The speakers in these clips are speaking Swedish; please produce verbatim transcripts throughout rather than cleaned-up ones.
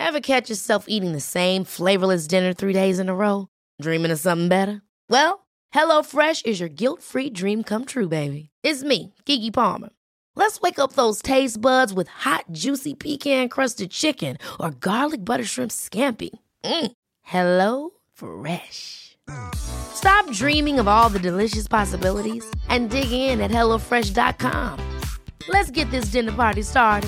Ever catch yourself eating the same flavorless dinner three days in a row? Dreaming of something better? Well, HelloFresh is your guilt-free dream come true, baby. It's me, Keke Palmer. Let's wake up those taste buds with hot, juicy pecan-crusted chicken or garlic butter shrimp scampi. Mm. Hello Fresh. Stop dreaming of all the delicious possibilities and dig in at hello fresh dot com. Let's get this dinner party started.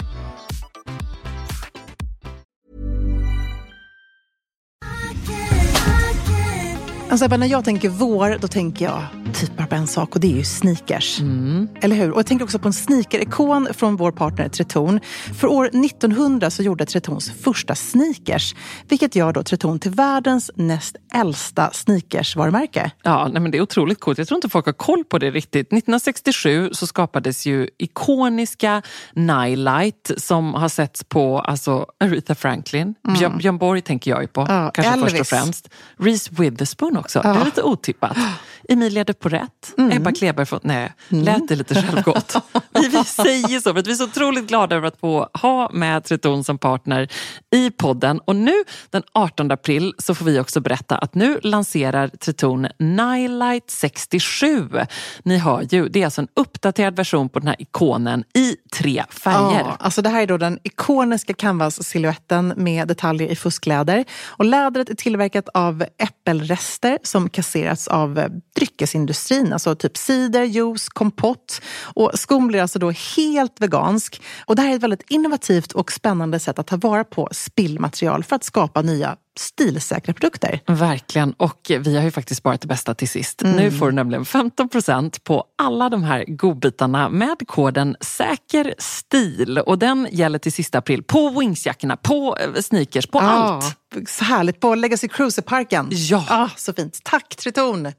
Alltså, när jag tänker vår, då tänker jag typ bara på en sak, och det är ju sneakers. Mm. Eller hur? Och jag tänker också på en sneaker-ikon från vår partner Tretorn. För år nittonhundra så gjorde Tretorns första sneakers, vilket gör då Tretorn till världens näst äldsta sneakers-varumärke. Ja, nej, men det är otroligt coolt. Jag tror inte folk har koll på det riktigt. nittonhundrasextiosju så skapades ju ikoniska Nightlight som har setts på alltså Aretha Franklin. Mm. Björn, Björn Borg tänker jag ju på, ja, kanske Elvis. Först och främst. Reese Witherspoon också. Ja. Det är lite otippat. Emilia de Porrett, mm. Ebba Kleber från... Nej, mm. lät det lite självgott. vi, vi säger så, för att vi är så otroligt glada över att få ha med Tretorn som partner i podden. Och nu, den artonde april, så får vi också berätta att nu lanserar Tretorn Nightlight sextiosju. Ni hör ju, det är alltså en uppdaterad version på den här ikonen i tre färger. Ja, alltså det här är då den ikoniska canvas-silhuetten med detaljer i fuskläder. Och lädret är tillverkat av äppelrester som kasserats av dryckesindustrin, alltså typ cider, juice, kompott, och skon blir alltså då helt vegansk. Och det här är ett väldigt innovativt och spännande sätt att ta vara på spillmaterial för att skapa nya stilsäkra produkter. Verkligen, och vi har ju faktiskt sparat det bästa till sist. Mm. Nu får du nämligen femton procent på alla de här godbitarna med koden säker stil, och den gäller till sista april på Wingsjackorna, på sneakers, på ah, allt. Så härligt, på Legacy Cruiser-parken. Ja. Ah, så fint. Tack Tretorn!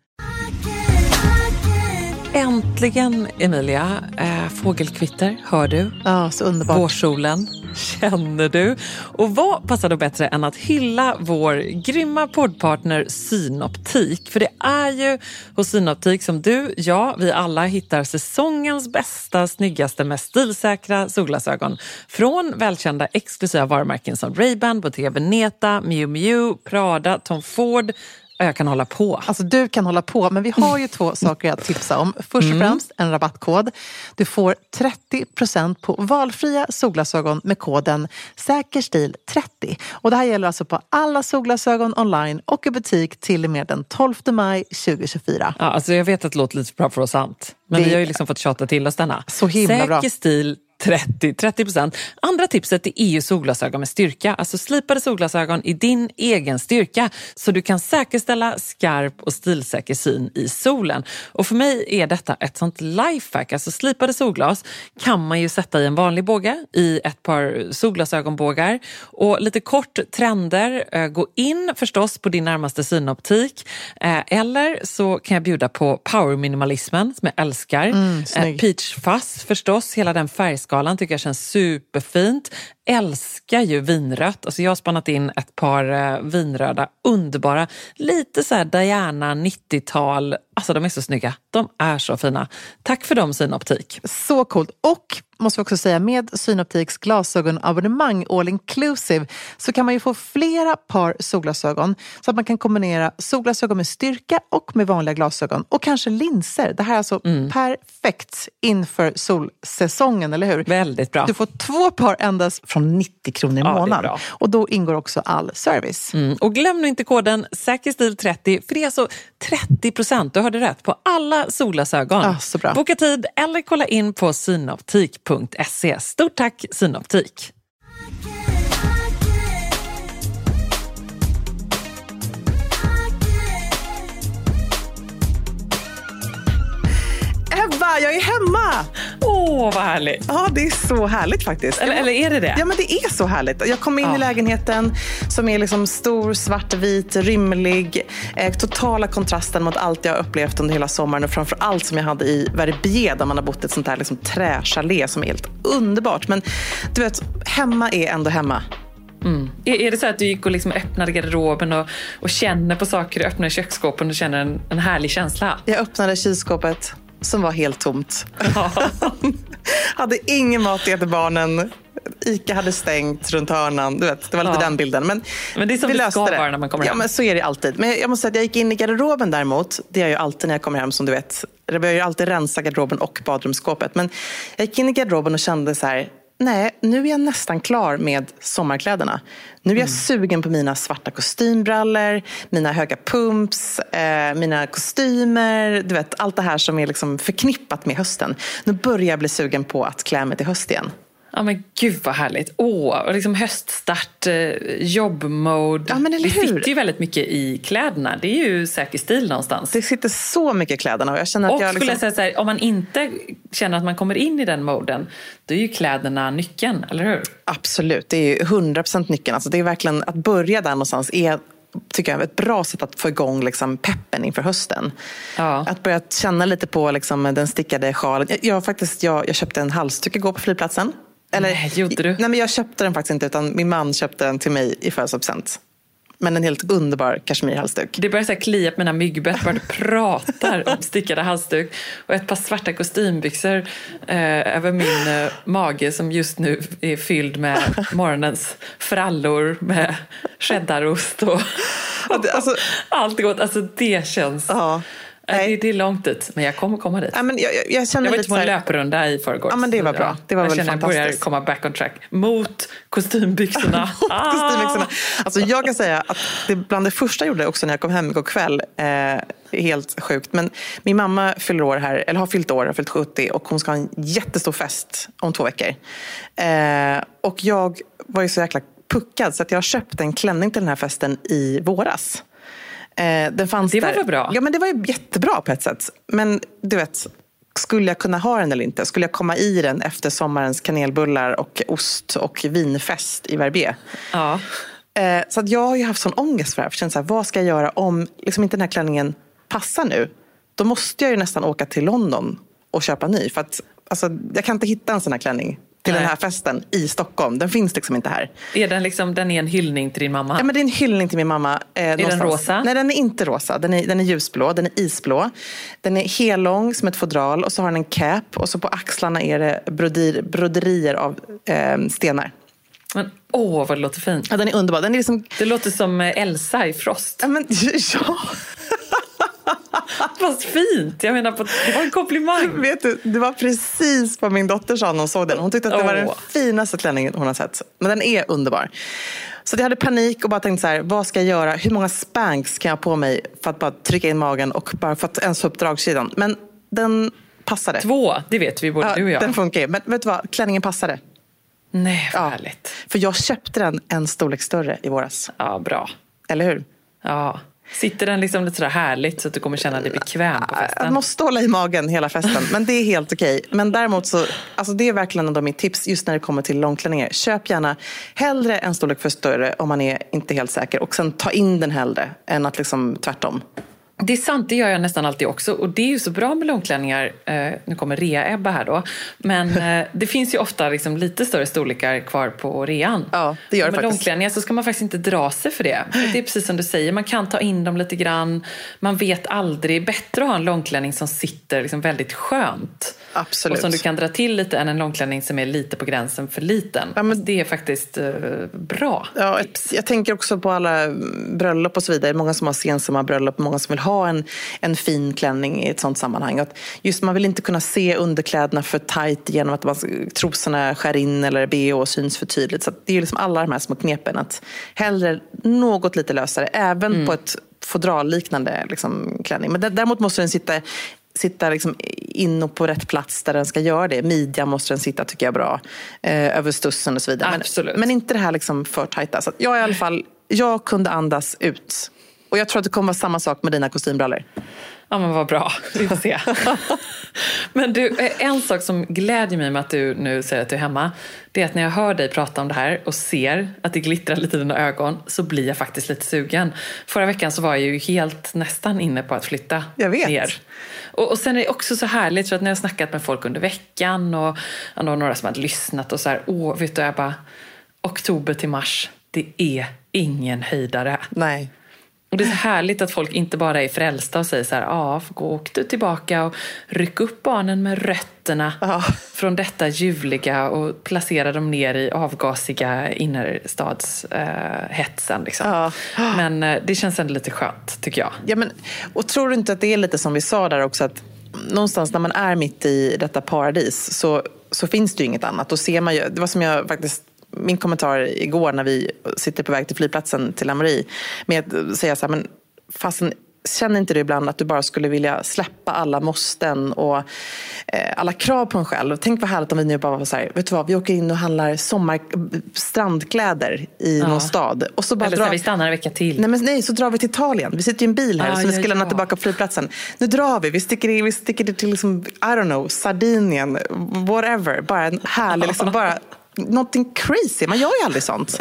Äntligen, Emilia. Äh, fågelkvitter, hör du? Ja, så underbart. Vårsolen, känner du? Och vad passar då bättre än att hylla vår grymma poddpartner Synoptik? För det är ju hos Synoptik som du, ja, vi alla hittar säsongens bästa, snyggaste, mest stilsäkra solglasögon. Från välkända exklusiva varumärken som Ray-Ban, Bottega Veneta, Miu Miu, Prada, Tom Ford. Jag kan hålla på. Alltså du kan hålla på, men vi har ju två saker att tipsa om. Först och främst en rabattkod. Du får trettio procent på valfria solglasögon med koden säkerstil trettio. Och det här gäller alltså på alla solglasögon online och i butik till och med den tolfte maj tjugohundratjugofyra. Ja, alltså jag vet att det låter lite bra för oss sant. Men det... vi har ju liksom fått tjata till oss denna. Så himla bra. Säkerstil trettio, trettio procent. Andra tipset är E U solglasögon med styrka. Alltså slipade solglasögon i din egen styrka. Så du kan säkerställa skarp och stilsäker syn i solen. Och för mig är detta ett sånt lifehack. Alltså slipade solglas kan man ju sätta i en vanlig båge. I ett par solglasögonbågar. Och lite kort trender. Gå in förstås på din närmaste synoptik. Eller så kan jag bjuda på power minimalismen som jag älskar. Mm, Peach Fuzz förstås. Hela den färgskalan tycker jag känns superfint. Älskar ju vinrött. Alltså jag har spannat in ett par eh, vinröda, underbara. Lite så här Diana nittiotal. Alltså de är så snygga. De är så fina. Tack för dem, Synoptik. Så coolt. Och måste vi också säga, med Synoptiks glasögonabonnemang all inclusive så kan man ju få flera par solglasögon så att man kan kombinera solglasögon med styrka och med vanliga glasögon och kanske linser. Det här är alltså mm. perfekt inför solsäsongen, eller hur? Väldigt bra. Du får två par endast från nittio kronor i ja, månaden. Och då ingår också all service. Mm. Och glöm nu inte koden säkerstil trettio, för det är alltså trettio procent, du hörde rätt, på alla solglasögon. Ja, så bra. Boka tid eller kolla in på synoptik punkt se. Stort tack Synoptik. Ebba, jag är hemma! Åh, vad härligt. Ja, det är så härligt faktiskt. Eller, eller är det det? Ja, men det är så härligt. Jag kom in ja. i lägenheten som är liksom stor, svartvit, rymlig. Eh, totala kontrasten mot allt jag har upplevt under hela sommaren och framför allt som jag hade i Verbier där man har bott ett sånt där liksom trächalet som är helt underbart. Men du vet, hemma är ändå hemma. Mm. Är, är det så att du gick och liksom öppnade garderoben och, och känner på saker, du öppnar kylskåpen och känner en, en härlig känsla? Jag öppnade kylskåpet som var helt tomt. Ja. Hade ingen mat till barnen. Ica hade stängt runt hörnan. Du vet, det var lite Ja. den bilden. Men, Men det är som vi det löste ska vara när man kommer ja, hem. men så är det alltid. Men jag måste säga att jag gick in i garderoben däremot. Det är jag ju alltid när jag kommer hem, som du vet. Jag behöver ju alltid rensa garderoben och badrumsskåpet. Men jag gick in i garderoben och kände så här: nej, nu är jag nästan klar med sommarkläderna. Nu är jag mm. sugen på mina svarta kostymbrallor, mina höga pumps, eh, mina kostymer, du vet, allt det här som är liksom förknippat med hösten. Nu börjar jag bli sugen på att klä mig till höst igen. Ja, men gud vad härligt. Åh, och liksom höststart, eh, jobbmode. Ja, men eller det hur? sitter ju väldigt mycket i kläderna. Det är ju säker stil någonstans. Det sitter så mycket i kläderna. Och, jag känner att och jag skulle liksom... jag säga så här, om man inte känner att man kommer in i den moden, då är ju kläderna nyckeln, eller hur? Absolut, det är ju hundra procent nyckeln. Alltså det är verkligen, att börja där någonstans är, tycker jag, ett bra sätt att få igång liksom peppen inför hösten. Ja. Att börja känna lite på liksom den stickade sjalen. Jag, jag, faktiskt, jag, jag köpte en halsduk igår på flygplatsen. Eller, nej, gjorde du? Nej, men jag köpte den faktiskt inte, utan min man köpte den till mig i födelsedagspresent. Men en helt underbar kashmirhalsduk. Det börjar så här klia på mina myggbett bara du pratar om stickade halsduk. Och ett par svarta kostymbyxor eh, över min eh, mage som just nu är fylld med morgonens frallor med cheddarost och, och alltså, allt gott. Alltså det känns... Ja. Det, det är långt dit, men jag kommer komma dit. Ja, men jag, jag, jag, känner jag var lite inte på en så här... löprunda i förrgår. Ja, men det var bra. Det var jag väl känner fantastiskt. Jag börjar komma back on track. Mot kostymbyxorna. ah! kostymbyxorna. Alltså, jag kan säga att det bland det första jag gjorde också när jag kom hem igår kväll, eh, helt sjukt. Men min mamma fyller år här, eller har fyllt år, har fyllt sjuttio, och hon ska ha en jättestor fest om två veckor. Eh, och jag var ju så jäkla puckad så att jag köpte en klänning till den här festen i våras. Eh, den fanns det var där. väl bra? Ja, men det var ju jättebra på ett sätt. Men du vet, skulle jag kunna ha den eller inte? Skulle jag komma i den efter sommarens kanelbullar och ost och vinfest i Verbier? Ja. Eh, så att jag har ju haft sån ångest för det här. För jag känner så här, vad ska jag göra om liksom inte den här klänningen passar nu? Då måste jag ju nästan åka till London och köpa ny. För att alltså, jag kan inte hitta en sån här klänning till Nej. den här festen i Stockholm. Den finns liksom inte här. Är den liksom, den är en hyllning till din mamma? Ja, men det är en hyllning till min mamma. Eh, är någonstans. den rosa? Nej, den är inte rosa. Den är, den är ljusblå, den är isblå. Den är hellång som ett fodral och så har den en cap. Och så på axlarna är det brodir, broderier av eh, stenar. Men åh, vad det låter fint. Ja, den är underbar. Den är liksom... Det låter som Elsa i Frost. Ja, men ja... Fast fint, jag menar på, det var en komplimang. Vet du, det var precis vad min dotter sa när hon såg den. Hon tyckte att det var den oh. finaste klänningen hon har sett. Men den är underbar. Så jag hade panik och bara tänkte så här, vad ska jag göra? Hur många spanks kan jag ha på mig för att bara trycka in magen och bara för att ens få upp dragsidan? Men den passade. Två, det vet vi både ja, du och jag. Den funkar. Men vet du vad, klänningen passade. Nej, vad ja, härligt. För jag köpte den en storlek större i våras. Ja, bra. Eller hur? Ja. Sitter den liksom lite sådär härligt så att du kommer känna dig bekväm på festen? Jag måste hålla i magen hela festen, men det är helt okej. Men däremot så, alltså det är verkligen en av mitt tips just när det kommer till långklänningar. Köp gärna hellre en storlek för större om man är inte helt säker. Och sen ta in den hellre än att liksom tvärtom. Det är sant, det gör jag nästan alltid också. Och det är ju så bra med långklänningar. Eh, nu kommer rea-Ebba här då. Men eh, det finns ju ofta liksom lite större storlekar kvar på rean. Ja, det gör det med faktiskt. långklänningar så ska man faktiskt inte dra sig för det. För det är precis som du säger, man kan ta in dem lite grann. Man vet aldrig. Bättre att ha en långklänning som sitter liksom väldigt skönt. Absolut. Och som du kan dra till lite än en långklänning som är lite på gränsen för liten. Ja, men det är faktiskt eh, bra. Ja, jag, jag tänker också på alla bröllop och så vidare. Många som har sensamma bröllop, många som vill ha en, en fin klänning i ett sånt sammanhang. Att just man vill inte kunna se underkläderna för tajt genom att man, trosorna skär in eller B H syns för tydligt. Så det är ju liksom alla de här små knepen. Att hellre något lite lösare, även mm. på ett fodralliknande liksom, klänning. Men däremot måste den sitta sitta liksom in och på rätt plats där den ska göra det. Midjan måste den sitta, tycker jag, bra. Eh, över stussen och så vidare. Men, men inte det här liksom för tajta. Så att jag i alla fall, jag kunde andas ut. Och jag tror att det kommer vara samma sak med dina kostymbrallor. Ja, men vad bra. Vi får se. Men du, en sak som glädjer mig med att du nu säger att du är hemma, det är att när jag hör dig prata om det här och ser att det glittrar lite i dina ögon, så blir jag faktiskt lite sugen. Förra veckan så var jag ju helt nästan inne på att flytta jag vet. ner. Och, och sen är det också så härligt, för att när jag har snackat med folk under veckan och, och några som hade lyssnat och så här, åh, vet du, jag bara, oktober till mars, det är ingen höjdare. Nej. Och det är så härligt att folk inte bara är frälsta och säger så här, ja, gå åk du tillbaka och ryck upp barnen med rötterna ja. från detta ljuvliga och placera dem ner i avgasiga innerstadshetsen. Eh, liksom. ja. Men eh, det känns ändå lite skönt, tycker jag. Ja, men, och tror du inte att det är lite som vi sa där också, att någonstans när man är mitt i detta paradis så, så finns det ju inget annat. Då ser man ju, det var som jag faktiskt... Min kommentar igår när vi sitter på väg till flygplatsen till Amori med att säga så här, men fastän, känner inte du ibland att du bara skulle vilja släppa alla måsten och eh, alla krav på en själv? Tänk vad härligt om vi nu bara var så här, vet du vad, vi åker in och handlar sommar, strandkläder i ja. någon stad. Och så bara Eller drar... så vi stannar en vecka till. Nej, men nej, så drar vi till Italien. Vi sitter i en bil här ah, som vi ska lämna ja. tillbaka på flygplatsen. Nu drar vi, vi sticker, i, vi sticker till liksom, I don't know, Sardinien, whatever. Bara en härlig, liksom bara... Någonting crazy, man gör ju aldrig sånt.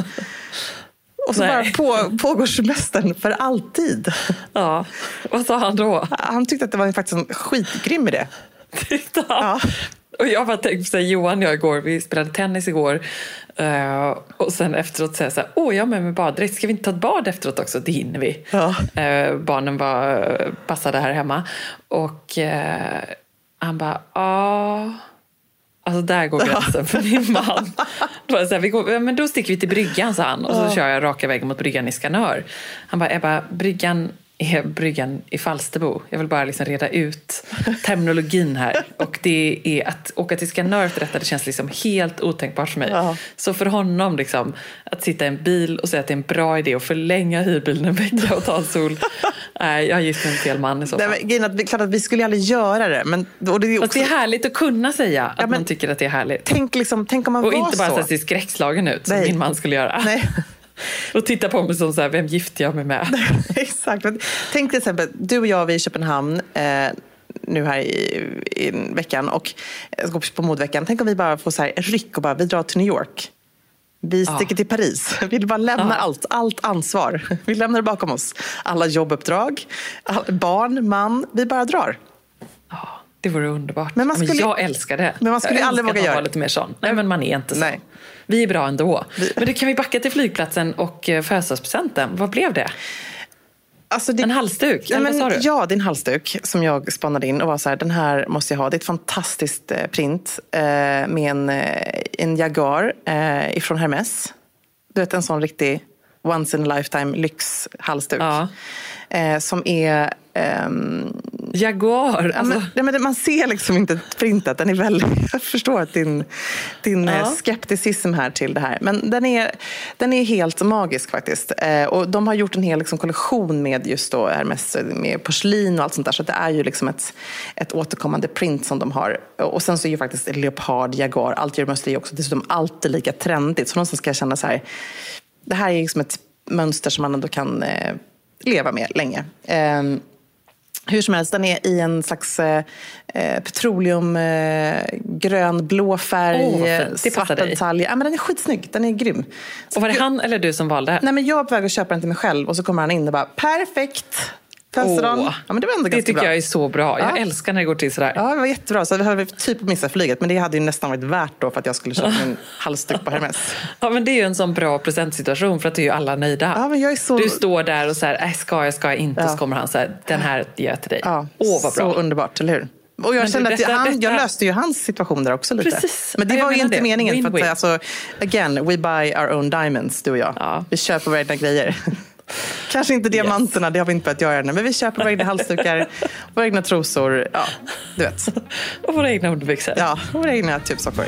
Och så Nej. bara på, pågår semestern för alltid. Ja, vad sa han då? Han tyckte att det var faktiskt en skitgrym idé. Tyckte han? Ja. Och jag bara tänkte på Johan och jag igår, vi spelade tennis igår. Uh, och sen efteråt säger jag så här, åh, jag med mig baddräkt, ska vi inte ta ett bad efteråt också? Det hinner vi. Ja. Uh, barnen var passade här hemma. Och uh, han bara, ja... Alltså där går gränsen för min man. Då, var det så här, vi går, men då sticker vi till bryggan, sa han. Och så ja. kör jag raka vägen mot bryggan i Skanör. Han bara, Ebba, bryggan är bryggan i Falsterbo. Jag vill bara liksom reda ut terminologin här. Och det är att åka till Skanör för detta, det känns liksom helt otänkbart för mig. Ja. Så för honom liksom, att sitta i en bil och säga att det är en bra idé att förlänga hyrbilen en vecka och ta en sol. Nej, jag är just en fel man i så fall. Nej, men, att, klart att vi skulle aldrig göra det. Men, och det, är också... det är härligt att kunna säga att ja, man tycker att det är härligt. Tänk, liksom, tänk om man och var inte bara så. så att se skräckslagen ut som Nej. min man skulle göra. Nej. Och titta på mig som så här, vem gifter jag mig med? Exakt. Tänk till exempel, du och jag, vi är i Köpenhamn eh, nu här i, i veckan och ska gå på modveckan. Tänk om vi bara får så här ryck och bara, vi drar till New York. Vi sticker ja. till Paris. Vi bara lämnar ja. allt, allt ansvar. Vi lämnar det bakom oss. Alla jobbuppdrag, all, barn, man, vi bara drar. Ja, det vore underbart. Men man skulle, men jag älskar det. Men man skulle jag aldrig våga göra lite mer sån. Nej, men man är inte så. Nej. Vi är bra ändå. Vi... Men det kan vi backa till flygplatsen och födelsedagspresenten. Vad blev det? Alltså det... En halsduk? Ja, men, vad sa du? ja, det är en halsduk som jag spannade in och var så här, den här måste jag ha. Det är ett fantastiskt eh, print eh, med en, eh, en Jaguar eh, ifrån Hermes. Du vet, en sån riktig once in a lifetime lyxhalsduk. Ja. Eh, som är... Ehm... Jaguar? Alltså. Ja, men, ja, men man ser liksom inte printat. Den är väldigt, jag förstår att din, din ja. skepticism här till det här. Men den är, den är helt magisk faktiskt. Eh, och de har gjort en hel liksom, kollektion med just då Hermes, med porslin och allt sånt där. Så det är ju liksom ett, ett återkommande print som de har. Och sen så är ju faktiskt leopard, jaguar, allt gör mönster är också dessutom alltid lika trendigt. Så någonstans ska jag känna så här, det här är liksom ett mönster som man ändå kan eh, leva med länge. Eh, Hur som helst, den är i en slags eh, petroleum eh, grön, blå färg, oh, svarta detaljer. Ja, men den är skitsnygg, den är grym. Så och var det jag, han eller du som valde? Nej, men jag är på väg att köpa den till mig själv och så kommer han in och bara, perfekt! Oh, ja, men det var ändå det tycker bra. Jag är så bra. Jag ja. älskar när det går till sådär. Ja, det var jättebra. Så vi hade typ missat flyget, men det hade ju nästan varit värt då för att jag skulle köpa en halsduk på Hermes. Ja, men det är ju en sån bra presentsituation för att det är ju alla nöjda. Ja, men jag är så... Du står där och så här, äh, ska jag, ska jag inte? Ja. Så kommer han så här, den här ger jag till dig. Ja, åh, vad bra. Så underbart, eller hur? Och jag men kände detta, att jag, han, jag löste ju hans situation där också lite. Precis. Men det jag var ju inte det. meningen. Win, för att, win. alltså, again, we buy our own diamonds, du och jag. Ja. Vi köper våra egna grejer. Kanske inte diamanterna, yes. Det har vi inte börjat göra ännu. Men vi köper våra egna halsdukar, våra egna trosor, ja, du vet. Och våra egna underbyxor. Ja, våra egna typ sockor.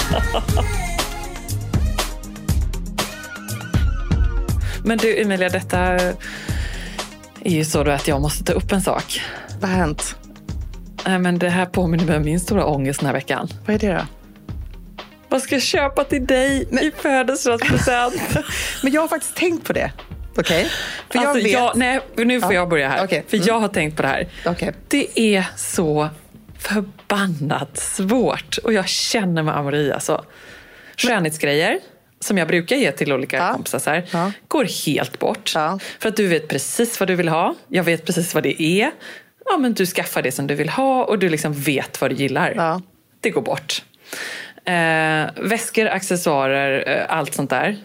Men du Emilia, detta är ju så då att jag måste ta upp en sak. Vad har hänt? Nej, men det här påminner mig om min stora ångest den här veckan. Vad är det då? Vad ska jag köpa till dig Nej. i födelsedagspresent? Men jag har faktiskt tänkt på det. Okej. Okay. För jag alltså, vet... jag, nej, nu får ja. jag börja här. Okay. För mm. jag har tänkt på det här. Okay. Det är så förbannat svårt. Och jag känner med Amori alltså. Skönhetsgrejer som jag brukar ge till olika ja. kompisar så här, ja. går helt bort. Ja. För att du vet precis vad du vill ha. Jag vet precis vad det är. Ja, men du skaffar det som du vill ha och du liksom vet vad du gillar. Ja. Det går bort. Eh, väskor, accessoarer, eh, allt sånt där. Mm.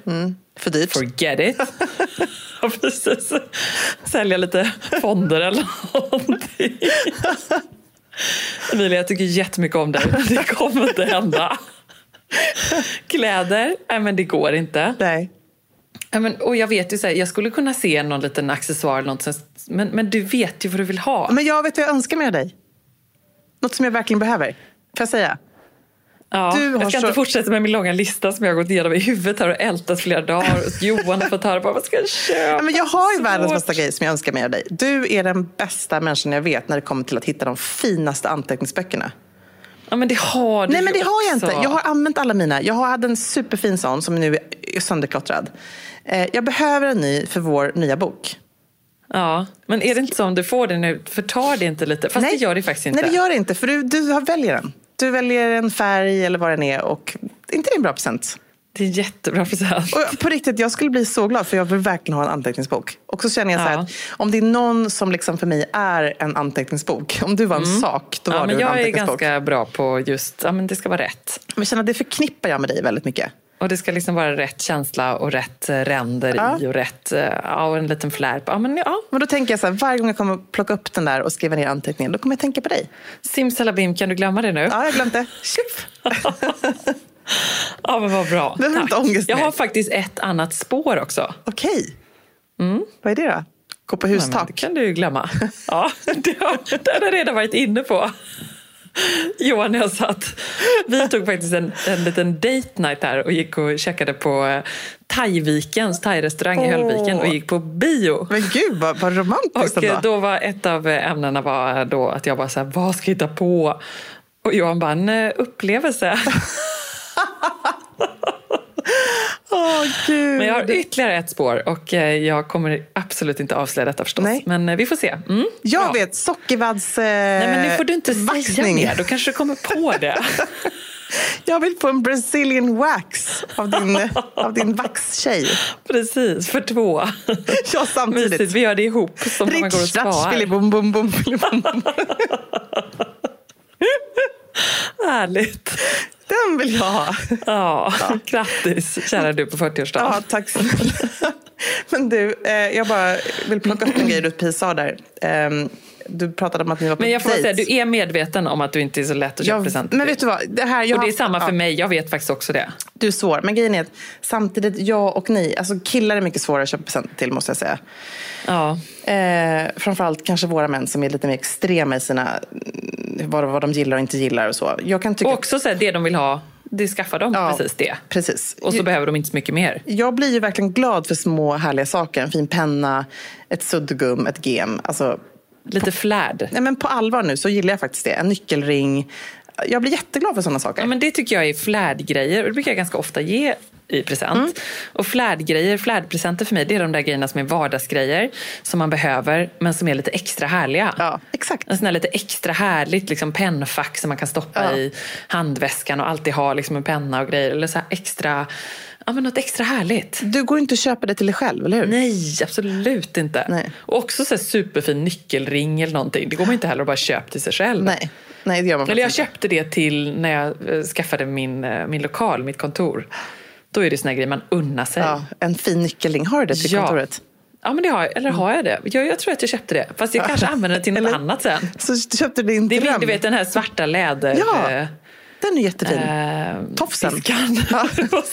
För dyrt. Forget it. Ja, precis. Sälja lite fonder eller någonting. Emilia, jag tycker jättemycket om dig. Det kommer inte hända. Kläder, nej men det går inte. Nej. Ja, men, och jag vet ju så här, jag skulle kunna se någon liten accessoar eller något, men, men du vet ju vad du vill ha. Men jag vet vad jag önskar med dig. Något som jag verkligen behöver. Får jag säga? Ja, Du har jag ska så... inte fortsätta med min långa lista som jag har gått igenom i huvudet här och ältat flera dagar. Och Johan har fått höra på vad ska jag köpa. Ja, men jag har ju Svårt. världens bästa grej som jag önskar med dig. Du är den bästa människan jag vet när det kommer till att hitta de finaste anteckningsböckerna. Ja, men det har du. Nej, men det ju har jag också. inte. Jag har använt alla mina. Jag hade en superfin sån som nu är sönderklottrad. Jag behöver en ny för vår nya bok. Ja, men är det inte så om du får det nu, förtar det inte lite? Fast Nej. det gör det faktiskt inte. Nej, det gör det inte, för du, du har väljer den. Du väljer en färg eller vad den är, och inte det är en bra present. Det är en jättebra present. Och på riktigt, jag skulle bli så glad, för jag vill verkligen ha en anteckningsbok. Och så känner jag så här, Ja. att om det är någon som liksom för mig är en anteckningsbok, om du var en Mm. sak, då var Ja, du men en jag är anteckningsbok. ganska bra på just, ja men det ska vara rätt. Men jag känner att det förknippar jag med dig väldigt mycket. Och det ska liksom vara rätt känsla och rätt eh, ränder Ja. i och rätt, eh, ja, och en liten flärp. Ja, men ja. Men då tänker jag så här, varje gång jag kommer plocka upp den där och skriva ner anteckningen, då kommer jag tänka på dig. Simsalabim, kan du glömma det nu? Ja, jag glömde. Tjup! Ja, men vad bra. Det har du inte ångest Jag med. har faktiskt ett annat spår också. Okej. Mm. Vad är det då? Gå på Ja, men hustak. det kan du ju glömma. Ja, det har, det har jag redan varit inne på. Johan och jag satt. Vi tog faktiskt en, en liten date night här och gick och käkade på Thaivikens thai-restaurang i Åh. Höllviken och gick på bio. Men gud, vad, vad romantiskt Och ändå. då var ett av ämnena var då att jag bara så här, vad ska jag hitta på? Och Johan bara, en upplevelse. Åh, gud. Men jag har ytterligare ett spår och eh, jag kommer absolut inte avslöja detta förstås. Nej. Men eh, vi får se. Mm? Jag Ja. vet, sockervadds eh, Nej, men nu får du inte vaxning. säga mer. Då kanske du kommer på det. Jag vill få en Brazilian wax av din, av din vaxtjej. Precis, för två. Ja, samtidigt. Mysigt, vi gör det ihop som när man går och spar. Filibom, bom, bom, filibom, bom. Härligt. Den vill jag ha. Ja, ja. Grattis, kära du på fyrtioårsdagen. Ja, tack snälla. Men du, eh, jag bara vill plocka upp en grej du precis sa där. Eh, du pratade om att ni var på Men jag får bara dejt. säga, du är medveten om att du inte är så lätt att köpa Jag- presenter Men till. vet du vad? Det här, jag Och det är har- samma för ja. mig, jag vet faktiskt också det. Du är svår, men grejen är att samtidigt jag och ni, alltså killar är mycket svårare att köpa presenter till, måste jag säga. Ja, Eh, framförallt kanske våra män som är lite mer extrema i sina, vad, vad de gillar och inte gillar och så. Jag kan tycka och också så här, det de vill ha, det skaffar de Ja, precis det. precis. Och så Jag- behöver de inte så mycket mer. Jag blir ju verkligen glad för små härliga saker. En fin penna, ett suddgum, ett gem. Alltså, Lite flärd. nej men på allvar nu så gillar jag faktiskt det. En nyckelring. Jag blir jätteglad för sådana saker. Ja, men det tycker jag är flärdgrejer och det brukar jag ganska ofta ge i present. Mm. Och flärdgrejer, flärdpresenter för mig, det är de där grejerna som är vardagsgrejer som man behöver men som är lite extra härliga. Ja, exakt. En sån här lite extra härligt liksom pennfack som man kan stoppa Ja. i handväskan och alltid ha liksom en penna och grejer. Eller så här extra, ja men något extra härligt. Du går inte att köpa det till dig själv, eller hur? Nej, absolut inte. Nej. Och också så här superfin nyckelring eller någonting. Det går man inte heller att bara köpa till sig själv. Nej, nej det gör man Eller jag faktiskt inte. köpte det till när jag eh, skaffade min, eh, min lokal, mitt kontor. Då är det såna här grejer man unnar sig. Ja, en fin nyckelring. Har du det till Ja. kontoret? Ja, men det har jag. Eller har jag det? Jag, jag tror att jag köpte det. Fast jag kanske använder det till något Eller- annat sen. Så köpte du din Det är dröm? min, du vet den här svarta läder... Ja, eh, den är jättefin. eh, Tofsen. fiskan. Ja.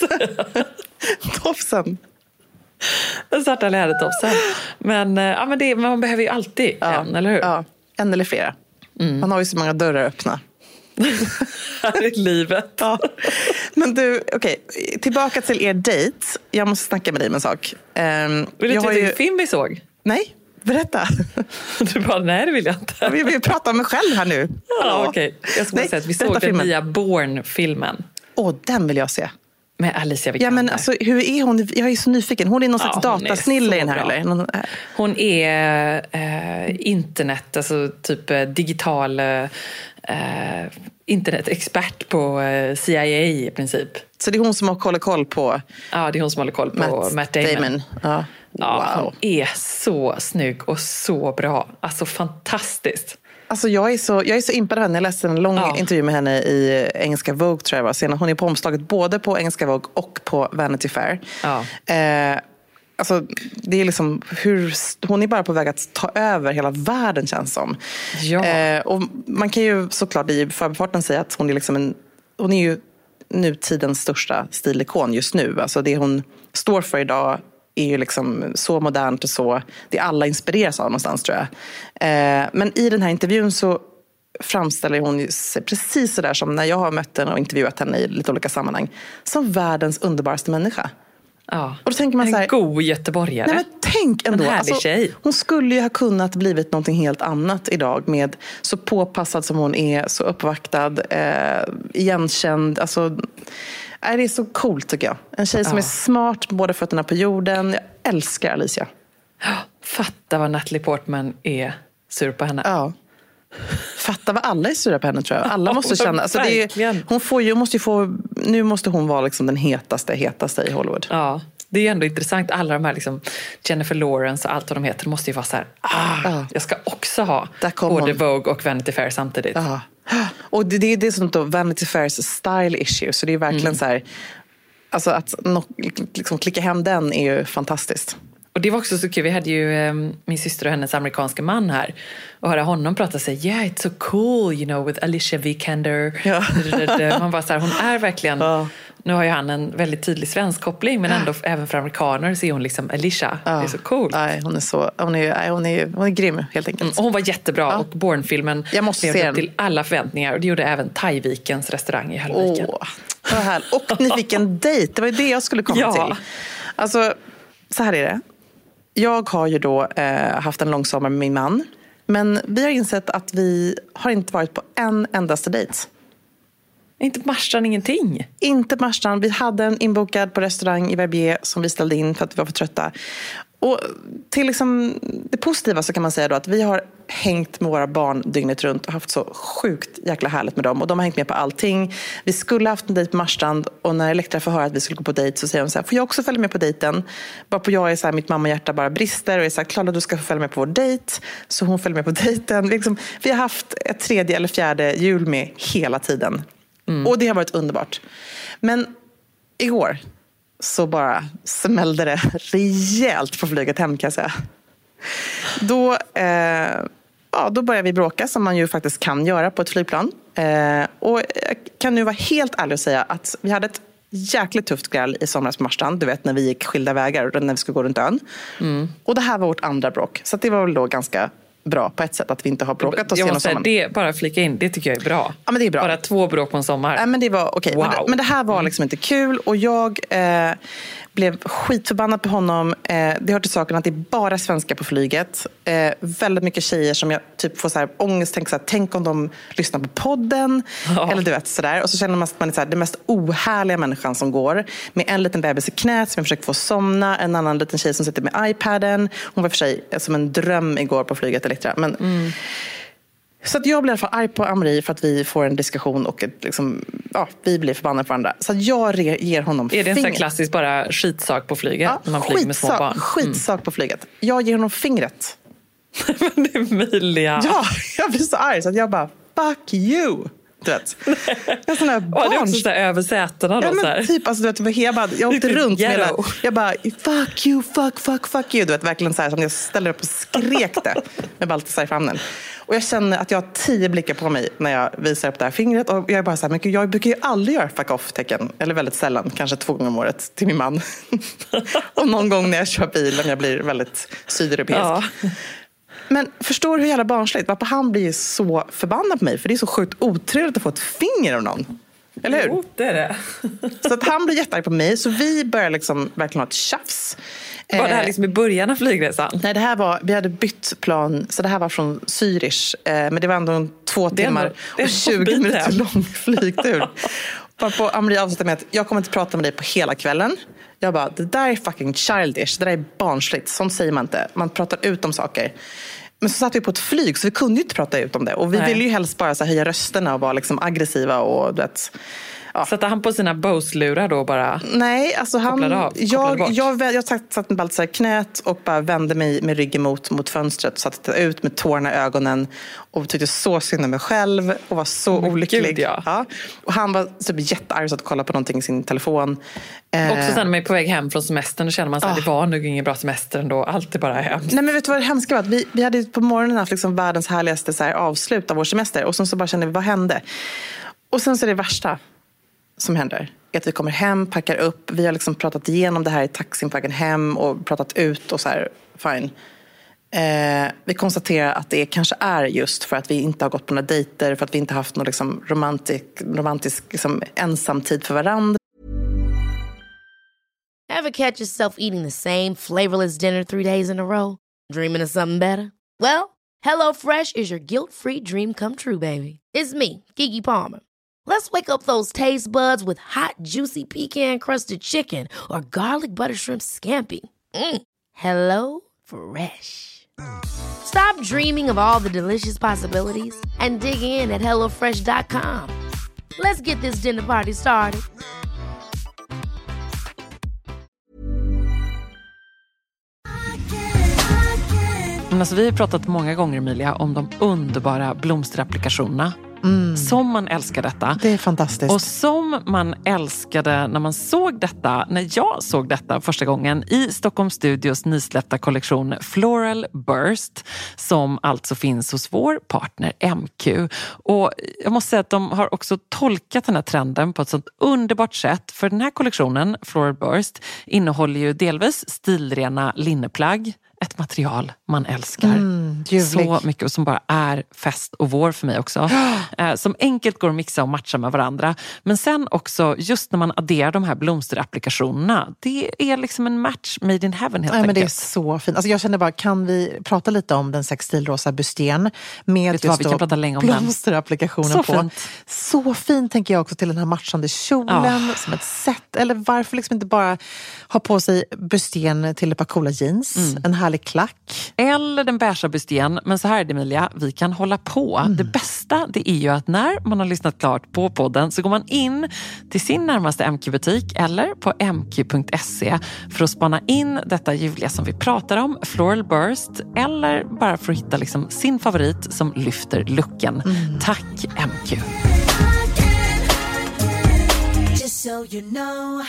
Tofsen. Den svarta lädertofsen. Men, eh, ja, men det, man behöver ju alltid en, eller hur? Ja, en eller flera. Mm. Man har ju så många dörrar öppna. Här är livet. Ja. Men du, okej. Tillbaka till er dejt. Jag måste snacka med dig om en sak. Um, Vill du jag inte har veta ju... vilken film vi såg? Nej, berätta. Du bara, nej det vill jag inte. Vi vill prata om mig själv här nu. Ja, okej. Jag ska bara Nej, säga att vi berätta såg den filmen. nya Bourne-filmen. Åh, den vill jag se. Med Alicia Vikander. Ja, men alltså, hur är hon? Jag är så nyfiken. Hon är någon Ja, slags hon är datasnille i så den här, bra. eller? Någon... Hon är eh, internet, alltså typ eh, digital eh, internetexpert på eh, C I A i princip. Så det är hon som har koll, koll på Ja, det är hon som håller koll på Matt, Matt Damon. Damon. Ja. Ja, Wow. hon är så snygg och så bra. Alltså fantastiskt. Alltså jag är så, jag är så impad av henne. Jag läste en lång Ja. intervju med henne i engelska Vogue, tror jag var. Sen hon är på omslaget både på engelska Vogue och på Vanity Fair. Ja. Eh, alltså, det är liksom hur, hon är bara på väg att ta över hela världen, känns som. Ja. Eh, och man kan ju såklart i förbifarten säga att hon är liksom en, hon är ju nutidens största stilikon just nu. Alltså det hon står för idag är ju liksom så modernt och så, det alla inspireras av någonstans, tror jag. Eh, men i den här intervjun så framställer hon ju sig precis så där som när jag har mött henne och intervjuat henne i lite olika sammanhang, som världens underbaraste människa. Ja. Och då tänker man en så här, god göteborgare. Nej, men tänk ändå. En härlig tjej. Hon skulle ju ha kunnat blivit någonting helt annat idag, med så påpassad som hon är, så uppvaktad, eh, igenkänd. Alltså, är det är så coolt, tycker jag. En tjej som Ja. är smart, båda fötterna på jorden. Jag älskar Alicia. Fatta vad Natalie Portman är sur på henne. Ja. Fatta vad alla är sura på henne, tror jag. Alla måste Ja, känna. Alltså, det är, verkligen. hon får ju, måste ju få, nu måste hon vara liksom den hetaste, hetaste i Hollywood. Ja, det är ändå intressant. Alla de här liksom, Jennifer Lawrence och allt vad de heter, måste ju vara så här, ah, Ja. jag ska också ha Där kom både hon. Vogue och Vanity Fair samtidigt. Ja. Och det, det, det är sånt då, Vanity Fairs style issue. Så det är verkligen så här, alltså att no, liksom klicka hem den är ju fantastiskt. Och det var också så kul, vi hade ju eh, min syster och hennes amerikanska man här. Och höra honom prata sig, yeah, it's so cool, you know, with Alicia Vikander. Ja. Man var så här, hon är verkligen, Ja. nu har ju han en väldigt tydlig svensk koppling, men ändå även för amerikaner så är hon liksom Alicia. Ja. Det är så coolt. Nej, hon är så, hon är, nej, hon är, hon är grym, helt enkelt. Och hon var jättebra, Ja. och Bourne-filmen Jag måste levde se upp den. till alla förväntningar. Och det gjorde även Thaivikens restaurang i Höllviken. Åh, vad härligt. Och ni fick en dejt, det var ju det jag skulle komma Ja. till. Alltså, så här är det. Jag har ju då eh, haft en lång sommar med min man. Men vi har insett att vi har inte varit på en endaste dejt. Inte på Marstrand, ingenting. Inte på Marstrand. Vi hade en inbokad på restaurang i Verbier som vi ställde in för att vi var för trötta. Och till liksom det positiva så kan man säga då att vi har hängt med våra barn dygnet runt och haft så sjukt jäkla härligt med dem. Och de har hängt med på allting. Vi skulle ha haft en dejt på Marstrand, och när Elektra får höra att vi skulle gå på dejt så säger hon så här, får jag också följa med på dejten? Bara på jag är så här, mitt mammahjärta bara brister och är så här, Klara, du ska få följa med på vår dejt. Så hon följer med på dejten. Vi, liksom, vi har haft ett tredje eller fjärde jul med hela tiden. Mm. Och det har varit underbart. Men igår så bara smällde det rejält på flyget hem, kan jag säga. Då, eh, ja, då började vi bråka, som man ju faktiskt kan göra på ett flygplan. Eh, och jag kan nu vara helt ärlig och säga att vi hade ett jäkligt tufft gräl i somras på Marstrand. Du vet, när vi gick skilda vägar, när vi skulle gå runt ön. Mm. Och det här var vårt andra bråk. Så det var väl då ganska bra på ett sätt att vi inte har bråkat oss jag genom måste säga, sommaren. det, bara flika in, det tycker jag är bra. Ja, men det är bra. Bara två bråk på en sommar. Nej, men det var okej. Wow. Men, det, men det här var liksom inte kul. Och jag eh, blev skitförbannad på honom. Eh, det hör till saken att det är bara svenskar på flyget. Eh, väldigt mycket tjejer som jag typ får så här ångest. Tänk, så här, tänk om de lyssnar på podden. Ja. Eller du vet sådär. Och så känner man att man är så här, den mest ohärliga människan som går. Med en liten bebis i knät som jag försöker få somna. En annan liten tjej som sitter med iPaden. Hon var för sig som en dröm igår på flyget, Elektra. Men... Mm. Så att jag blir i alla fall arg på Amri för att vi får en diskussion och ett, liksom, ja, vi blir förbannade på varandra. Så att jag re- ger honom Är det en finger. sån klassisk bara skitsak på flyget? Ja, när man flyger med små skitsak, barn? skitsak på flyget. Jag ger honom fingret. Men det är Emilia. Ja, jag blir så arg så att jag bara, fuck you. Du vet. Jag sån här Och det är också barn. så här över sätena då. Ja, så här. men typ, alltså, du vet, jag, bara, jag åkte Lite runt med hela, ghetto. jag bara, fuck you, fuck, fuck, fuck you. Du vet, verkligen så här som jag ställde upp och skrek det med Baltasar i famnen. Och jag känner att jag har tio blickar på mig när jag visar upp det här fingret. Och jag är bara så här, men jag brukar ju aldrig göra fuck off-tecken. Eller väldigt sällan, kanske två gånger om året till min man. Och någon gång när jag kör bilen, jag blir väldigt sydeuropeisk. Ja. Men förstår du hur jävla barnsligt? Varför han blir så förbannad på mig? För det är så sjukt otrevligt att få ett finger av någon. Eller hur? Jo, det är det. Så att han blir jättearg på mig. Så vi börjar liksom verkligen ha ett tjafs. Var det här Eh, liksom i början av flygresan? Nej, det här var, vi hade bytt plan. Så det här var från Zürich. Eh, men det var ändå en två Det är timmar ändå- det är och tjugo bit minuter hem. lång flygtur. På Amri avslutar med att jag kommer inte prata med dig på hela kvällen. Jag bara, det där är fucking childish. Det där är barnsligt. Sånt säger man inte. Man pratar ut om saker. Men så satt vi på ett flyg så vi kunde ju inte prata ut om det. Och vi Nej. ville ju helst bara så här höja rösterna och vara liksom aggressiva och du vet. Ja. Satte han på sina Bose-lurar då bara? Nej, alltså han, kopplade av, jag, kopplade jag, jag, jag satt, satt mig bara så här knät och bara vände mig med ryggen mot, mot fönstret och satt ut med tårarna i ögonen och tyckte så synd om mig själv och var så Men olycklig. Gud, ja. Ja. Och han var typ jättearg så att kolla på någonting i sin telefon. Eh, Också sen när man är på väg hem från semestern, då känner man att ah. det var nog ingen bra semester ändå. Allt är bara hemskt. Nej, men vet du vad det hemska var? Vi, vi hade på morgonen haft liksom världens härligaste så här, avslut av vår semester. Och sen så bara kände vi, vad hände? Och sen så är det värsta som händer är att vi kommer hem, packar upp. Vi har liksom pratat igenom det här i taxin på vägen hem och pratat ut och så här, fine. Eh, vi konstaterar att det kanske är just för att vi inte har gått på några dejter, för att vi inte haft någon liksom romantisk, romantisk liksom ensam tid för varandra. Ever catch yourself eating the same flavorless dinner three days in a row? Dreaming of something better? Well, HelloFresh is your guilt-free dream come true, baby. It's me, Keke Palmer. Let's wake up those taste buds with hot, juicy pecan-crusted chicken or garlic butter shrimp scampi. Mm. Hello Fresh. Stop dreaming of all the delicious possibilities and dig in at hello fresh dot com. Let's get this dinner party started. Men alltså, vi har pratat många gånger, Emilia, om de underbara blomsterapplikationerna. Mm. Som man älskar detta. Det är fantastiskt. Och som man älskade när man såg detta, när jag såg detta första gången i Stockholm Studios nysläppta kollektion Floral Burst, som alltså finns hos vår partner M Q. Och jag måste säga att de har också tolkat den här trenden på ett sånt underbart sätt. För den här kollektionen, Floral Burst, innehåller ju delvis stilrena linneplagg. Ett material man älskar mm, så mycket och som bara är fest och vår för mig också. eh, som enkelt går att mixa och matcha med varandra. Men sen också, just när man adderar de här blomsterapplikationerna, det är liksom en match made in heaven helt Nej, enkelt. men det är så fint. Alltså jag känner bara, kan vi prata lite om den sextilrosa busten med Vet just vad, då blomsterapplikationen så på. Fint. Så fint tänker jag också till den här matchande kjolen oh. som ett set. Eller varför liksom inte bara ha på sig busten till ett par coola jeans, mm. en härlig klack. Eller den beiga busten. Men så här är det, Emilia, vi kan hålla på. Mm. Det bästa det är ju att när man har lyssnat klart på podden så går man in till sin närmaste M Q-butik eller på m q punkt se för att spana in detta ljuvliga som vi pratar om, Floral Burst, eller bara för att hitta liksom sin favorit som lyfter looken. Mm. Tack M Q. Just so you know.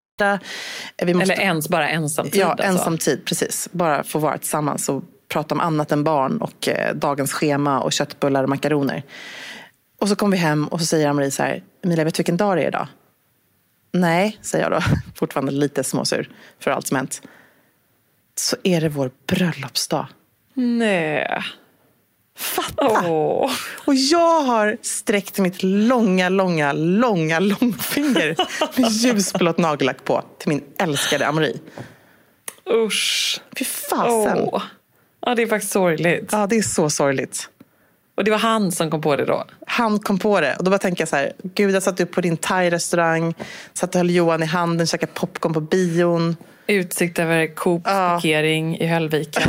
Vi måste, eller ens bara ensamtid. Ja, alltså. ensamtid, precis. Bara få vara tillsammans och prata om annat än barn och eh, dagens schema och köttbullar och makaroner. Och så kom vi hem och så säger Ann-Marie så här: Emilia, vet du vilken dag det är idag? Nej, säger jag då. Fortfarande lite småsur för allt som hänt. Så är det vår bröllopsdag. Nej. Fatta! Oh. Och jag har sträckt mitt långa, långa, långa långfinger med ljusblått nagellack på till min älskade Ann-Marie. Usch. Fy fasen. Oh. Ja, det är faktiskt sorgligt. Ja, det är så sorgligt. Och det var han som kom på det då? Han kom på det. Och då bara tänker jag så här: Gud, jag satt upp på din thai-restaurang, satt och höll Johan i handen, käkade popcorn på bion. Utsikt över Coop-parkering ja. i Höllviken.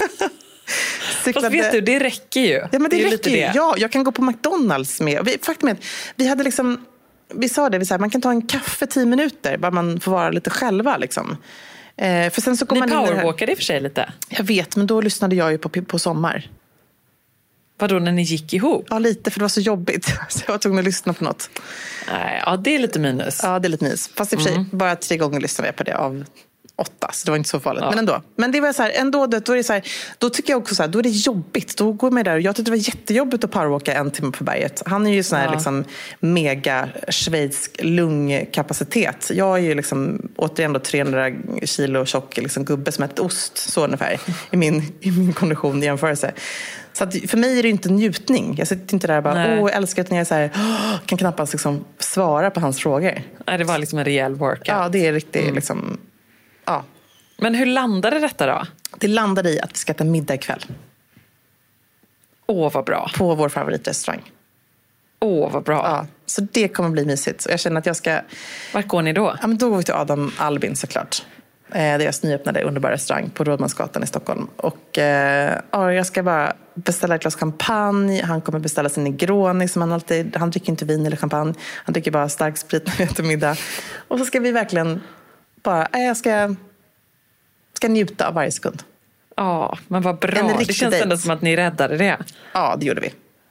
Fast vet du, det räcker ju. Ja, men det, det räcker lite ju. Det. Ja, jag kan gå på McDonalds med. Vi, faktum är att vi hade liksom, vi sa det, vi sa, man kan ta en kaffe tio minuter, bara man får vara lite själva liksom. Eh, för sen så kom Ni man powerwalkade i och för sig lite. Jag vet, men då lyssnade jag ju på, på Sommar. Vadå, när ni gick ihop? Ja, lite, för det var så jobbigt. Så jag var tvungen att lyssna på något. Nej, ja, det är lite minus. Ja, det är lite minus. Fast i och för sig, mm. bara tre gånger lyssnade jag på det av åtta, så det var inte så farligt. Ja. Men ändå. Men det var så här, ändå, då, är det så här, då tycker jag också så här, då är det jobbigt. Då går man där. Jag tyckte det var jättejobbigt att powerwalka en timme på berget. Han är ju sån här ja. liksom, mega schweizsk lungkapacitet. Jag är ju liksom, återigen då, trehundra kilo tjock liksom, gubbe som äter ost, så ungefär, i min, i min kondition i jämförelse. Så att för mig är det inte njutning. Jag sitter inte där och bara, Nej. åh, jag älskar att när jag så här, kan knappast liksom svara på hans frågor. Nej, det var liksom en rejäl workout. Ja, det är riktigt mm. liksom... Ja. Men hur landade detta då? Det landade i att vi ska äta middag ikväll. Åh, vad bra. På vår favoritrestaurang. Åh, vad bra. Ja, så det kommer bli mysigt. Så jag känner att jag ska... Vart går ni då? Ja, men då går vi till Adam Albin såklart. Eh, deras nyöppnade underbara restaurang på Rådmansgatan i Stockholm. Och eh, ja, jag ska bara beställa ett glas champagne. Han kommer beställa sin Negroni som han alltid... Han dricker inte vin eller champagne. Han dricker bara stark sprit när vi äter middag. Och så ska vi verkligen bara... Eh, jag ska, ska njuta av varje sekund. Ja, men vad bra. Det känns dejt. Ändå som att ni räddade det. Ja, det gjorde vi.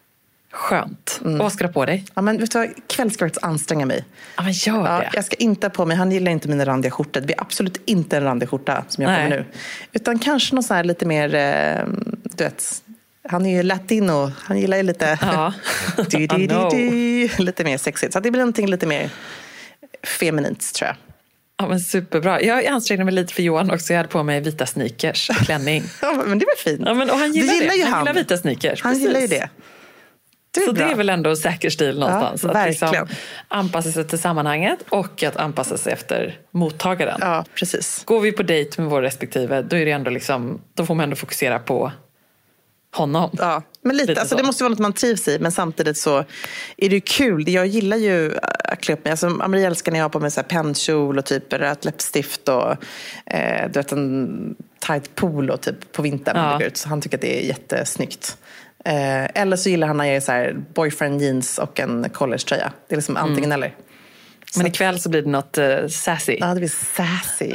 Skönt. Mm. Och vad ska du på dig? Ja, men vet du vad? Ikväll ska jag anstränga mig. Ja, men gör det. Ja, jag ska inte på mig. Han gillar inte mina randiga skjortor. Det blir absolut inte en randig skjorta som jag kommer nu. Utan kanske något så här lite mer, eh, du vet, han är ju latino. Han gillar ju lite, ja. du, du, du, du, lite mer sexigt. Så det blir någonting lite mer feminint, tror jag. Ja, men superbra. Jag ansträngde mig lite för Johan också. Jag hade på mig vita sneakers och klänning. Ja, men det var fint. Ja, men, och han gillar, gillar det. Ju han, han gillar vita sneakers. Han precis. gillar ju det. Det så bra. Det är väl ändå säker stil någonstans. Ja, att verkligen. Liksom anpassa sig till sammanhanget och att anpassa sig efter mottagaren. Ja, precis. Går vi på dejt med vår respektive, då är det ändå liksom, då får man ändå fokusera på honom. Ja, men lite, lite alltså det måste vara något man trivs i, men samtidigt så är det ju kul. Jag gillar ju att klä upp mig. Alltså, Marie älskar när jag har på mig så här pennkjol och typ rött läppstift och eh, du vet, en tight polo typ på vintern. Ja. Ut, så han tycker att det är jättesnyggt. Eh, eller så gillar han när jag är så här boyfriend jeans och en collegetröja. Det är liksom antingen mm. eller. Så. Men ikväll så blir det något uh, sassy. Ja, det blir sassy.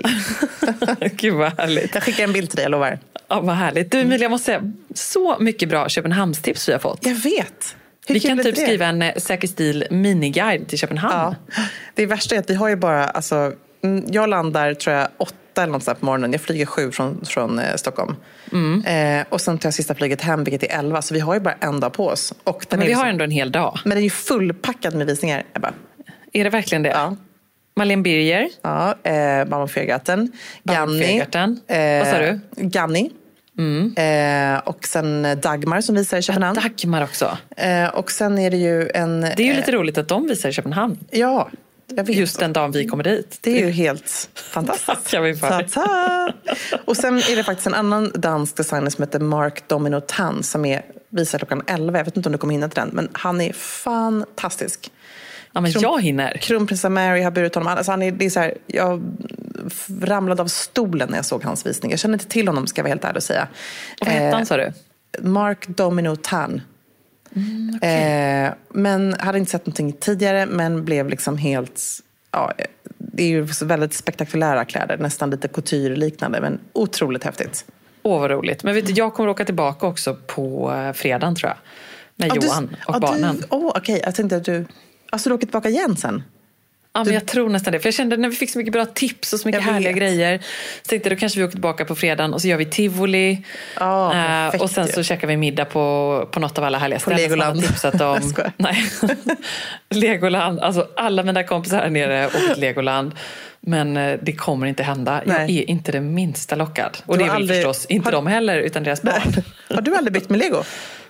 Gud vad härligt. Jag skickar en bild till dig, jag lovar. Ja, vad härligt. Du Emilia, jag måste säga, så mycket bra Köpenhamnstips vi har fått. Jag vet. Hur vi kan typ det? skriva en säker stil miniguide till Köpenhamn. Ja. Det värsta är att vi har ju bara, alltså, jag landar tror jag åtta eller något sånt på morgonen. Jag flyger sju från, från eh, Stockholm. Mm. Eh, och sen tar jag sista flyget hem, vilket är elva. Så vi har ju bara en dag på oss. Och den men är vi liksom, har ändå en hel dag. Men den är ju fullpackad med visningar. Jag bara, är det verkligen det? Ja. Marlene Birger. Ja, eh, Mamma Fyrgarten. Ganni. Eh, Vad sa du? Ganni. Mm. Eh, och sen Dagmar som visar i Köpenhamn. Ja, Dagmar också. Eh, och sen är det ju en... Det är ju lite eh, roligt att de visar i Köpenhamn. Ja, jag vet. Just den dagen vi kommer dit. Det är ju helt fantastiskt. Tackar vi för. Ta-ta! Och sen är det faktiskt en annan dansk designer som heter Mark Domino Tan som är, visar klockan elva. Jag vet inte om du kommer hinna till den, men han är fantastisk. Ja, men Kron, jag hinner. Kronprinsessa Mary har burit honom. Alltså han är, det är så här, jag ramlade av stolen när jag såg hans visning. Jag känner inte till honom, ska jag vara helt ärlig och säga. Och vad hette han, sa du? Mark Domino Tan. Mm, okay. eh, men hade inte sett någonting tidigare, men blev liksom helt... Ja, det är ju väldigt spektakulära kläder, nästan lite couture-liknande, men otroligt häftigt. Åh, vad roligt. Men vet du, jag kommer åka tillbaka också på fredagen, tror jag. Med ah, Johan du, och ah, barnen. Åh, oh, okej. Okay. Jag tänkte att du... Alltså du åker tillbaka igen sen? Ja, men du... jag tror nästan det. För jag kände när vi fick så mycket bra tips och så mycket härliga grejer. Så tänkte jag, då kanske vi åker tillbaka på fredagen och så gör vi tivoli. Oh, uh, och sen så käkar vi middag på, på något av alla härliga ställen. På Legoland. Tipsat om. Nej. Legoland. Alltså alla mina kompisar här nere åker till Legoland. Men uh, det kommer inte hända. Nej. Jag är inte det minsta lockad. Och det är väl aldrig... förstås inte har... de heller, utan deras barn. Har du aldrig byggt med Lego?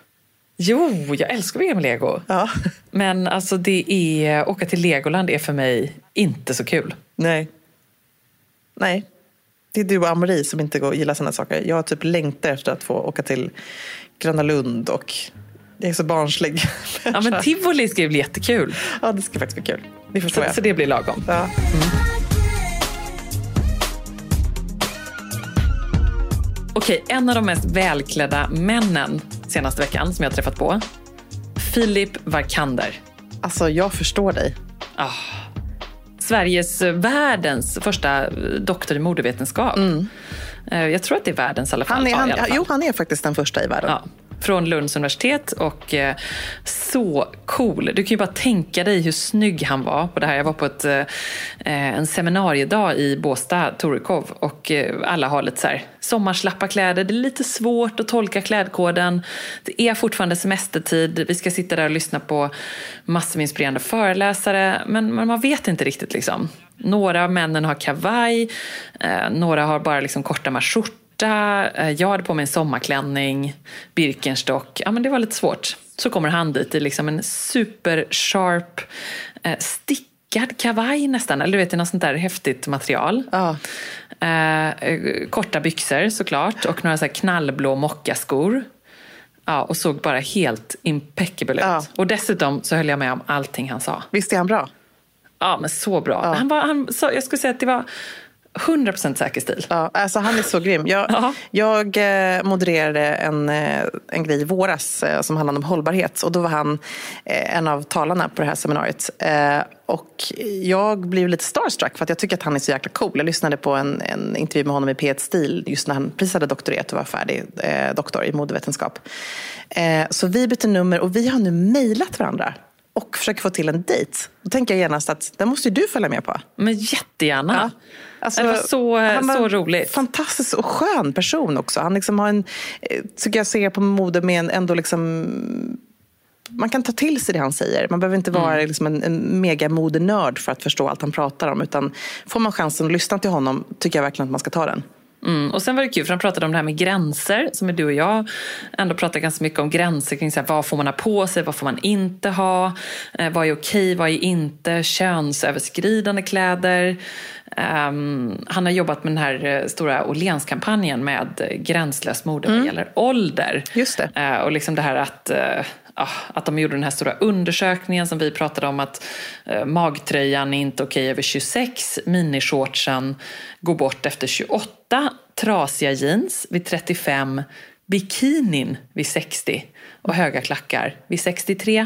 Jo, jag älskar att bygga med Lego. Ja. Men alltså det är, åka till Legoland är för mig inte så kul. Nej. Nej. Det är du och Amarie som inte går, gillar sådana saker. Jag har typ längtar efter att få åka till Gröna Lund och jag är så barnslig. Ja, men tivoli ska ju bli jättekul. Ja, det ska faktiskt bli kul. Det förstår så, jag. Så det blir lagom. Ja. Mm. Okej, en av de mest välklädda männen senaste veckan som jag har träffat på. Filip Varkander. Alltså, jag förstår dig. Oh. Sveriges, världens första doktor i modevetenskap. Mm. Jag tror att det är världens i alla fall. Han är, han, ja, i alla fall. Jo, han är faktiskt den första i världen. Ja. Från Lunds universitet och eh, så cool. Du kan ju bara tänka dig hur snygg han var på det här. Jag var på ett, eh, en seminariedag i Båstad, Torekov, och eh, alla har lite så här sommarslappa kläder. Det är lite svårt att tolka klädkoden. Det är fortfarande semestertid. Vi ska sitta där och lyssna på massor med inspirerande föreläsare, men, men man vet inte riktigt liksom. Några av männen har kavaj, eh, några har bara liksom korta skjortor. Jag hade på mig en sommarklänning, Birkenstock. Ja, men det var lite svårt. Så kommer han dit i liksom en super sharp, eh, stickad kavaj nästan. Eller du vet, något sånt där häftigt material. Ja. Eh, korta byxor såklart. Och några så här knallblå mockaskor. Ja, och såg bara helt impeccable ut. Ja. Och dessutom så höll jag med om allting han sa. Visst är han bra? Ja, men så bra. Ja. Han var, han, så, jag skulle säga att det var... hundra procent säker stil. Ja, alltså han är så grym. Jag, jag eh, modererade en, eh, en grej i våras eh, som handlade om hållbarhet. Och då var han eh, en av talarna på det här seminariet. Eh, och jag blev lite starstruck för att jag tycker att han är så jäkla cool. Jag lyssnade på en, en intervju med honom i P ett-stil just när han precis hade doktorerat och var färdig eh, doktor i modevetenskap. Eh, så vi bytte nummer och vi har nu mejlat varandra. Och försöker få till en dejt. Då tänker jag genast att det måste ju du följa med på. Men jättegärna. Ja. Alltså, det var så, han var så roligt. Fantastisk och skön person också. Han liksom har en, tycker jag ser på mode med en ändå liksom... Man kan ta till sig det han säger. Man behöver inte vara mm. liksom en, en mega modenörd för att förstå allt han pratar om. Utan får man chansen att lyssna till honom tycker jag verkligen att man ska ta den. Mm. Och sen var det kul för han pratade om det här med gränser, som är du och jag ändå pratar ganska mycket om gränser kring så här, vad får man ha på sig, vad får man inte ha, eh, vad är okej, vad är inte, könsöverskridande kläder. Um, han har jobbat med den här stora Åhléns-kampanjen med gränslös mode mm. vad gäller ålder. Just det. Uh, och liksom det här att... Uh, att de gjorde den här stora undersökningen som vi pratade om, att eh, magtröjan är inte okej över tjugosex, minishortsen går bort efter tjugoåtta, trasiga jeans vid trettiofem, bikinin vid sextio och höga klackar vid sextiotre.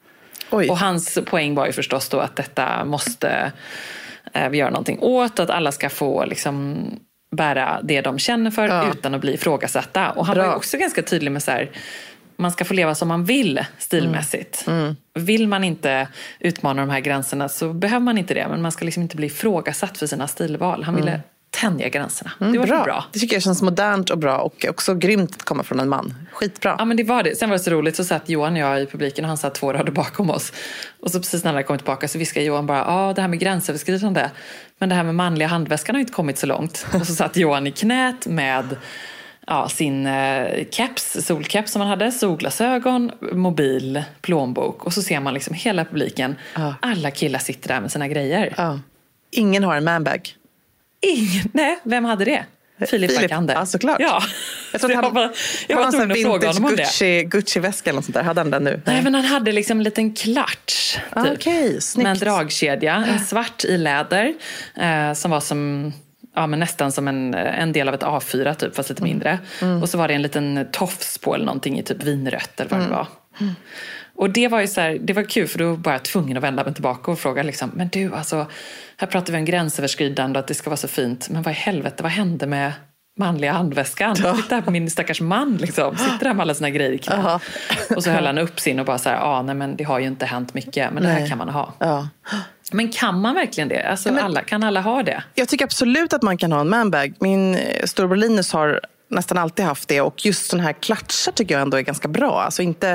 Oj. Och hans poäng var ju förstås då att detta måste eh, vi göra någonting åt, att alla ska få liksom bära det de känner för ja. utan att bli ifrågasatta. Och han Bra. var ju också ganska tydlig med så här, man ska få leva som man vill stilmässigt. Mm. Mm. Vill man inte utmana de här gränserna så behöver man inte det. Men man ska liksom inte bli ifrågasatt för sina stilval. Han ville mm. tänja gränserna. Mm, det var bra. bra. Det tycker jag känns modernt och bra. Och också grymt att komma från en man. Skitbra. Ja, men det var det. Sen var det så roligt. Så satt Johan och jag i publiken och han satt två rader bakom oss. Och så precis när han hade kommit tillbaka så viskade Johan bara, ja ah, det här med gränsöverskridande. Men det här med manliga handväskan har inte kommit så långt. Och så satt Johan i knät med... Ja, sin eh, caps, solcaps som han hade, solglasögon, mobil, plånbok. Och så ser man liksom hela publiken. Ja. Alla killar sitter där med sina grejer. Ja. Ingen har en manbag. Ingen? Nej, vem hade det? Filip Backander. Ja, såklart. Ja. Jag tror att han, jag var, jag var tvungen att fråga honom om det. Gucci, Gucci-väska eller något sånt där. Hade han den nu? Nej, men han hade liksom en liten klatsch. Typ, ah, okay, snyggt. Med en dragkedja. En svart i läder. Eh, som var som... Ja, men nästan som en, en del av ett A fyra typ, fast lite mindre. Mm. Och så var det en liten tofs på eller någonting i typ vinrött eller vad mm. det var. Mm. Och det var ju så här, det var kul för då var jag tvungen att vända mig tillbaka och fråga liksom, men du alltså, här pratar vi om gränsöverskridande och att det ska vara så fint. Men vad i helvete, vad hände med manliga handväskan? Ja. Titta här på min stackars man liksom, sitter där med alla sina grejer i knä. Och så höll han upp sin och bara så här, ja nej men det har ju inte hänt mycket, men nej. Det här kan man ha. Ja. Men kan man verkligen det? Alltså ja, men, alla, kan alla ha det? Jag tycker absolut att man kan ha en manbag. Min storbror Linus har nästan alltid haft det. Och just sån här klatschar tycker jag ändå är ganska bra. Alltså inte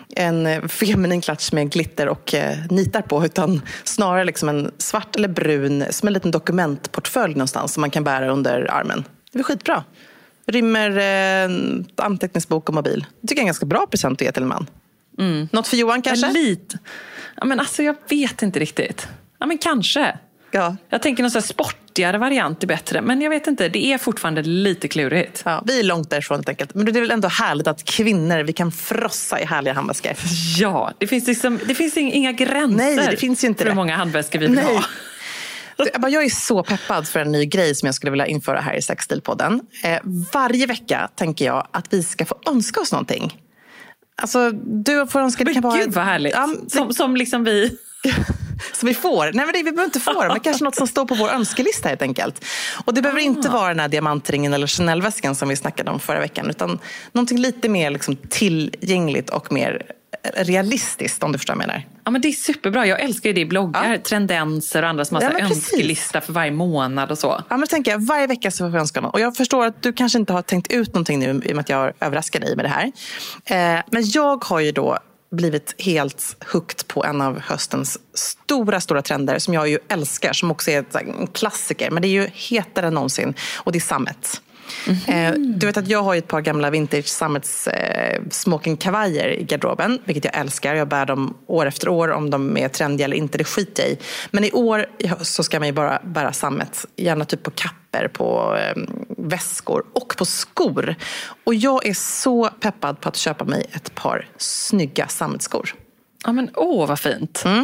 en feminin klatsch med glitter och eh, nitar på. Utan snarare liksom en svart eller brun, som en liten dokumentportfölj någonstans som man kan bära under armen. Det är skitbra. Rymmer eh, anteckningsbok och mobil. Det tycker jag är en ganska bra present att ge till en man. Mm. Något för Johan kanske? Men lite. Ja, men alltså jag vet inte riktigt. Ja, men kanske. Ja. Jag tänker någon sån här sportigare variant är bättre. Men jag vet inte, det är fortfarande lite klurigt. Ja, vi är långt därifrån helt enkelt. Men det är väl ändå härligt att kvinnor, vi kan frossa i härliga handväskor. Ja, det finns, liksom, det finns inga gränser. Nej, det finns ju inte för det. Hur många handväskor vi vill Nej. ha. Jag är så peppad för en ny grej som jag skulle vilja införa här i Sexstilpodden. Eh, varje vecka tänker jag att vi ska få önska oss någonting. Alltså, du får önska... Men det kan gud vara... vad härligt. Ja, det... som, som liksom vi... som vi får. Nej, men det, vi behöver inte få det. Men kanske något som står på vår önskelista helt enkelt. Och det behöver ah. inte vara den här diamantringen eller Chanel-väskan som vi snackade om förra veckan. Utan någonting lite mer liksom tillgängligt och mer realistiskt, om du förstår vad jag menar. Ja, men det är superbra. Jag älskar ju det i bloggar. Ja. Trendenser och andra som har ja, önskelista för varje månad och så. Ja, men tänker jag, varje vecka så får vi önska något. Och jag förstår att du kanske inte har tänkt ut någonting nu i och med att jag överraskar dig med det här. Eh, men jag har ju då blivit helt hooked på en av höstens stora, stora trender som jag ju älskar, som också är en klassiker. Men det är ju hetare än någonsin. Och det är sammet. Mm-hmm. Du vet att jag har ett par gamla vintage sammets eh, smokingkavajer i garderoben, vilket jag älskar. Jag bär dem år efter år, om de är trendiga eller inte, det skiter jag i. Men i år så ska man ju bara bära sammet, gärna typ på kapper, på eh, väskor och på skor. Och jag är så peppad på att köpa mig ett par snygga sammetsskor. Ja, men åh vad fint. Mm.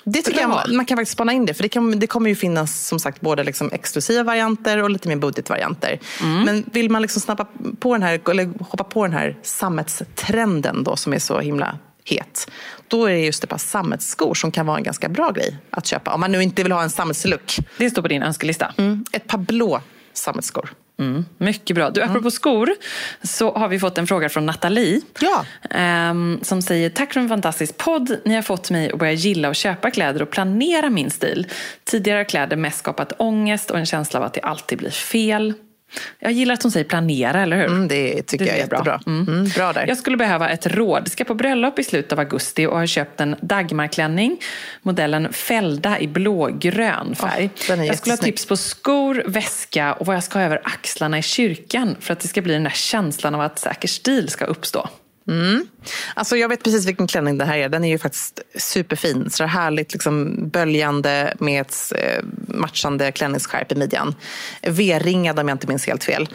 Det tycker jag, man kan faktiskt spana in det. För det, kan, det kommer ju finnas som sagt både liksom exklusiva varianter och lite mer budgetvarianter. Mm. Men vill man liksom snappa på den här, eller hoppa på den här sammetstrenden då, som är så himla het, då är det just ett par sammetsskor som kan vara en ganska bra grej att köpa. Om man nu inte vill ha en sammetslook. Det står på din önskelista. Mm. Ett par blå sammetsskor. Mm, mycket bra. Du, apropå mm. skor så har vi fått en fråga från Nathalie. Ja. Um, som säger, tack för en fantastisk podd. Ni har fått mig att börja gilla och köpa kläder och planera min stil. Tidigare har kläder mest skapat ångest och en känsla av att det alltid blir fel. Jag gillar att hon säger planera, eller hur? Mm, det tycker det jag är jättebra. Bra. Mm. Mm, bra där. Jag skulle behöva ett råd. Ska på bröllop i slutet av augusti och har köpt en Dagmarklänning. Modellen Fälda i blågrön färg. Oh, jag skulle ha tips på skor, väska och vad jag ska ha över axlarna i kyrkan för att det ska bli den där känslan av att säker stil ska uppstå. Mm. Alltså jag vet precis vilken klänning det här är. Den är ju faktiskt superfin. Så det är härligt liksom böljande med ett matchande klänningsskärp i midjan. V-ringad om jag inte minns helt fel.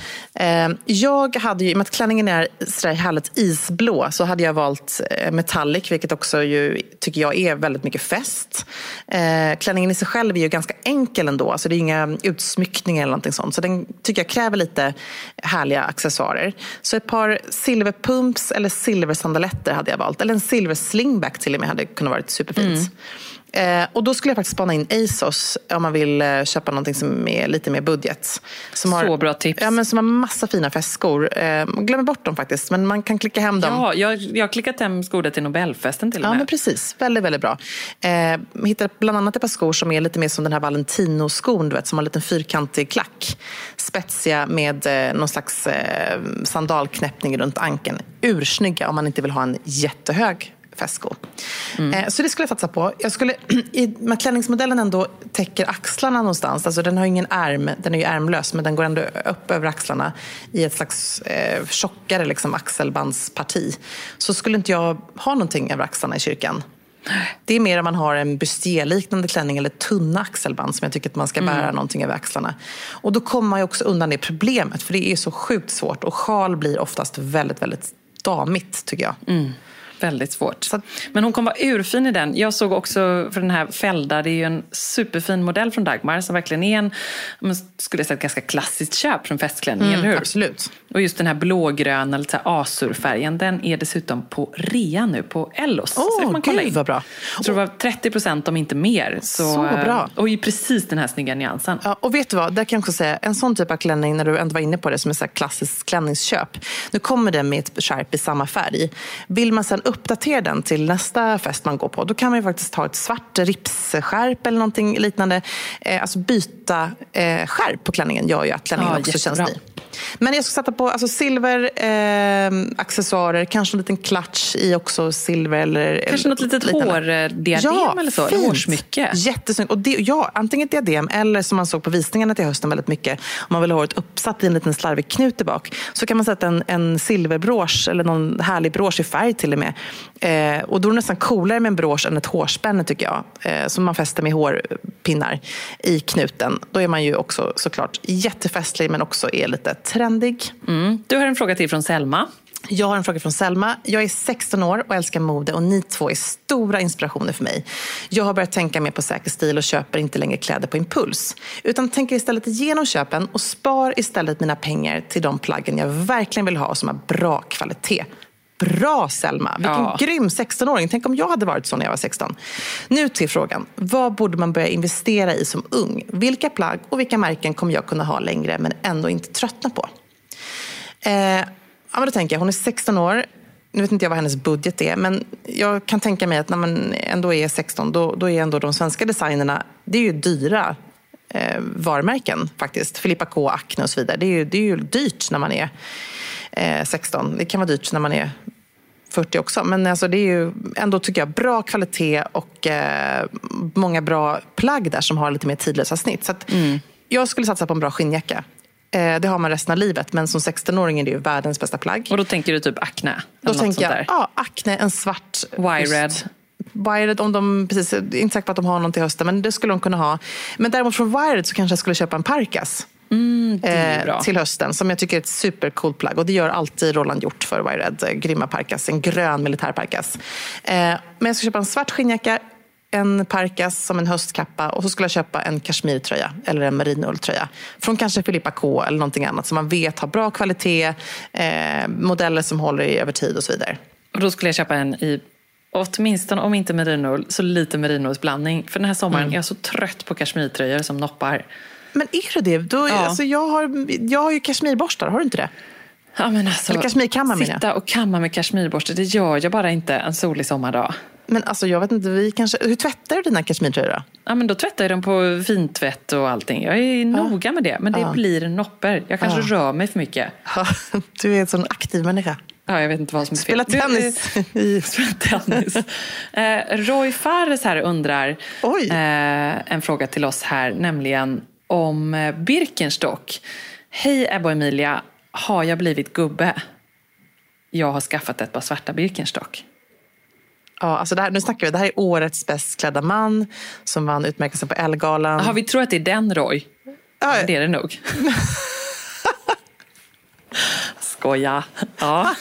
Jag hade ju, i och med att klänningen är sådär härligt isblå, så hade jag valt metallic, vilket också ju, tycker jag är väldigt mycket fest. Klänningen i sig själv är ju ganska enkel ändå. Alltså det är inga utsmyckningar eller någonting sånt. Så den tycker jag kräver lite härliga accessoarer. Så ett par silverpumps eller silversandaletter hade jag valt. Eller en silverslingback till och med hade kunnat varit superfint. Mm. Eh, och då skulle jag faktiskt spana in ASOS om man vill eh, köpa någonting som är lite mer budget. Som har, så bra tips. Ja, men som har massa fina festskor. Eh, glömmer bort dem faktiskt, men man kan klicka hem dem. Ja, jag, jag har klickat hem skor till Nobelfesten till och med. Ja, men precis. Väldigt, väldigt bra. Eh, hittar bland annat ett par skor som är lite mer som den här Valentino-skon, du vet, som har en liten fyrkantig klack. Spetsiga med eh, någon slags eh, sandalknäppning runt ankeln. Ursnygga om man inte vill ha en jättehög festsko. Mm. Så det skulle jag satsa på. Jag skulle, i, med klänningsmodellen ändå täcker axlarna någonstans. Alltså den har ingen ärm, den är ju ärmlös, men den går ändå upp över axlarna i ett slags eh, tjockare liksom, axelbandsparti. Så skulle inte jag ha någonting över axlarna i kyrkan. Det är mer om man har en bustier-liknande klänning eller tunna axelband som jag tycker att man ska bära mm. någonting över axlarna. Och då kommer man ju också undan det problemet, för det är så sjukt svårt. Och sjal blir oftast väldigt, väldigt damigt, tycker jag. Mm. Väldigt svårt. Så, men hon kommer vara urfin i den. Jag såg också för den här Fälda, det är ju en superfin modell från Dagmar som verkligen är en, man skulle jag säga, ett ganska klassiskt köp från festklänning, mm, eller hur? Absolut. Och just den här blågröna, lite azurfärgen, den är dessutom på rea nu på Ellos. Åh, oh, gud vad bra. Jag tror det var trettio procent om inte mer. Så, så bra. Och i precis den här snygga nyansen. Ja, och vet du vad, där kan jag också säga, en sån typ av klänning, när du ändå var inne på det, som är så här klassiskt klänningsköp. Nu kommer den med ett skärp i samma färg. Vill man sen uppdatera den till nästa fest man går på, då kan man ju faktiskt ta ett svart ripsskärp eller någonting liknande. Eh, alltså byta eh, skärp på klänningen gör ju att klänningen ja, också jättebra. Känns ny. Men jag ska sätta på alltså, silver eh, accessoarer, kanske en liten klatsch i också silver eller kanske något litet hårdiadem ja, eller så, fint. Eller hårsmycke. Jättesnyggt. Och det, ja, antingen ett diadem eller som man såg på visningarna till hösten väldigt mycket, om man vill ha håret uppsatt i en liten slarvig knut tillbaka, så kan man sätta en, en silverbrås eller någon härlig brås i färg till och med. Eh, och då är det nästan coolare med en brås än ett hårspänne, tycker jag, eh, som man fäster med hårpinnar i knuten. Då är man ju också såklart jättefestlig, men också är lite trendig. Mm. Du har en fråga till från Selma. Jag har en fråga från Selma. Jag är sexton år och älskar mode, och ni två är stora inspirationer för mig. Jag har börjat tänka mer på säker stil och köper inte längre kläder på impuls, utan tänker istället igenom köpen och spar istället mina pengar till de plaggen jag verkligen vill ha som har bra kvalitet. Bra, Selma. Vilken ja. grym sexton-åring. Tänk om jag hade varit så när jag var sexton. Nu till frågan. Vad borde man börja investera i som ung? Vilka plagg och vilka märken kommer jag kunna ha längre men ändå inte tröttna på? Eh, ja, men då tänker jag, hon är sexton år. Nu vet inte jag vad hennes budget är, men jag kan tänka mig att när man ändå är sexton, då, då är ändå de svenska designerna, det är ju dyra eh, varumärken faktiskt. Filippa K, Acne och så vidare. Det är ju, det är ju dyrt när man är eh, sexton. Det kan vara dyrt när man är fyrtio också. Men alltså det är ju ändå, tycker jag, bra kvalitet och eh, många bra plagg där som har lite mer tidlösa snitt. Så att mm. jag skulle satsa på en bra skinnjacka. Eh, det har man resten av livet, men som sexton-åring är det ju världens bästa plagg. Och då tänker du typ Acne? Då tänker jag, ja, Acne, en svart... Wired. Wired, om de, precis, inte säker på att de har någon till hösten, men det skulle de kunna ha. Men däremot från Wired så kanske jag skulle köpa en Parkas. Mm, det är bra. Eh, till hösten, som jag tycker är ett supercoolt plagg, och det gör alltid Roland Hjort för Wired, grymma Parkas, en grön militärparkas. Eh, men jag ska köpa en svart skinnjacka, en parkas som en höstkappa och så skulle jag köpa en kashmirtröja eller en merinoulltröja från kanske Filippa K eller någonting annat som man vet har bra kvalitet, eh, modeller som håller i över tid och så vidare. Och då skulle jag köpa en i åtminstone, om inte merinoull, så lite merinoullsblandning. För den här sommaren mm. är jag så trött på kashmirtröjor som noppar. Men är det det? Då, ja. alltså, jag, har, jag har ju kashmirborstar, har du inte det? Ja, men alltså, eller kashmirkammar menar jag. Sitta och kamma med kashmirborste, det gör jag bara inte en solig sommardag. Men alltså jag vet inte, vi kanske, hur tvättar du dina kashmirtröjor då? Ja, men då tvättar jag dem på fintvätt och allting. Jag är noga ja. med det, men det ja. blir nopper. Jag kanske ja. rör mig för mycket. Ja, du är en sån aktiv människa. Ja, jag vet inte vad som är fel. Spela tennis. Du, äh, spela tennis. eh, Roy Fares här undrar eh, en fråga till oss här, nämligen om eh, Birkenstock. Hej Ebba och Emilia, har jag blivit gubbe? Jag har skaffat ett par svarta Birkenstock. Ja, alltså det här, nu snackar vi, det här är årets bäst klädda man som vann utmärkelsen på Elle-galan. Har vi tror att det är den Roy? Ja, ja det är det nog. Skoja. Ja.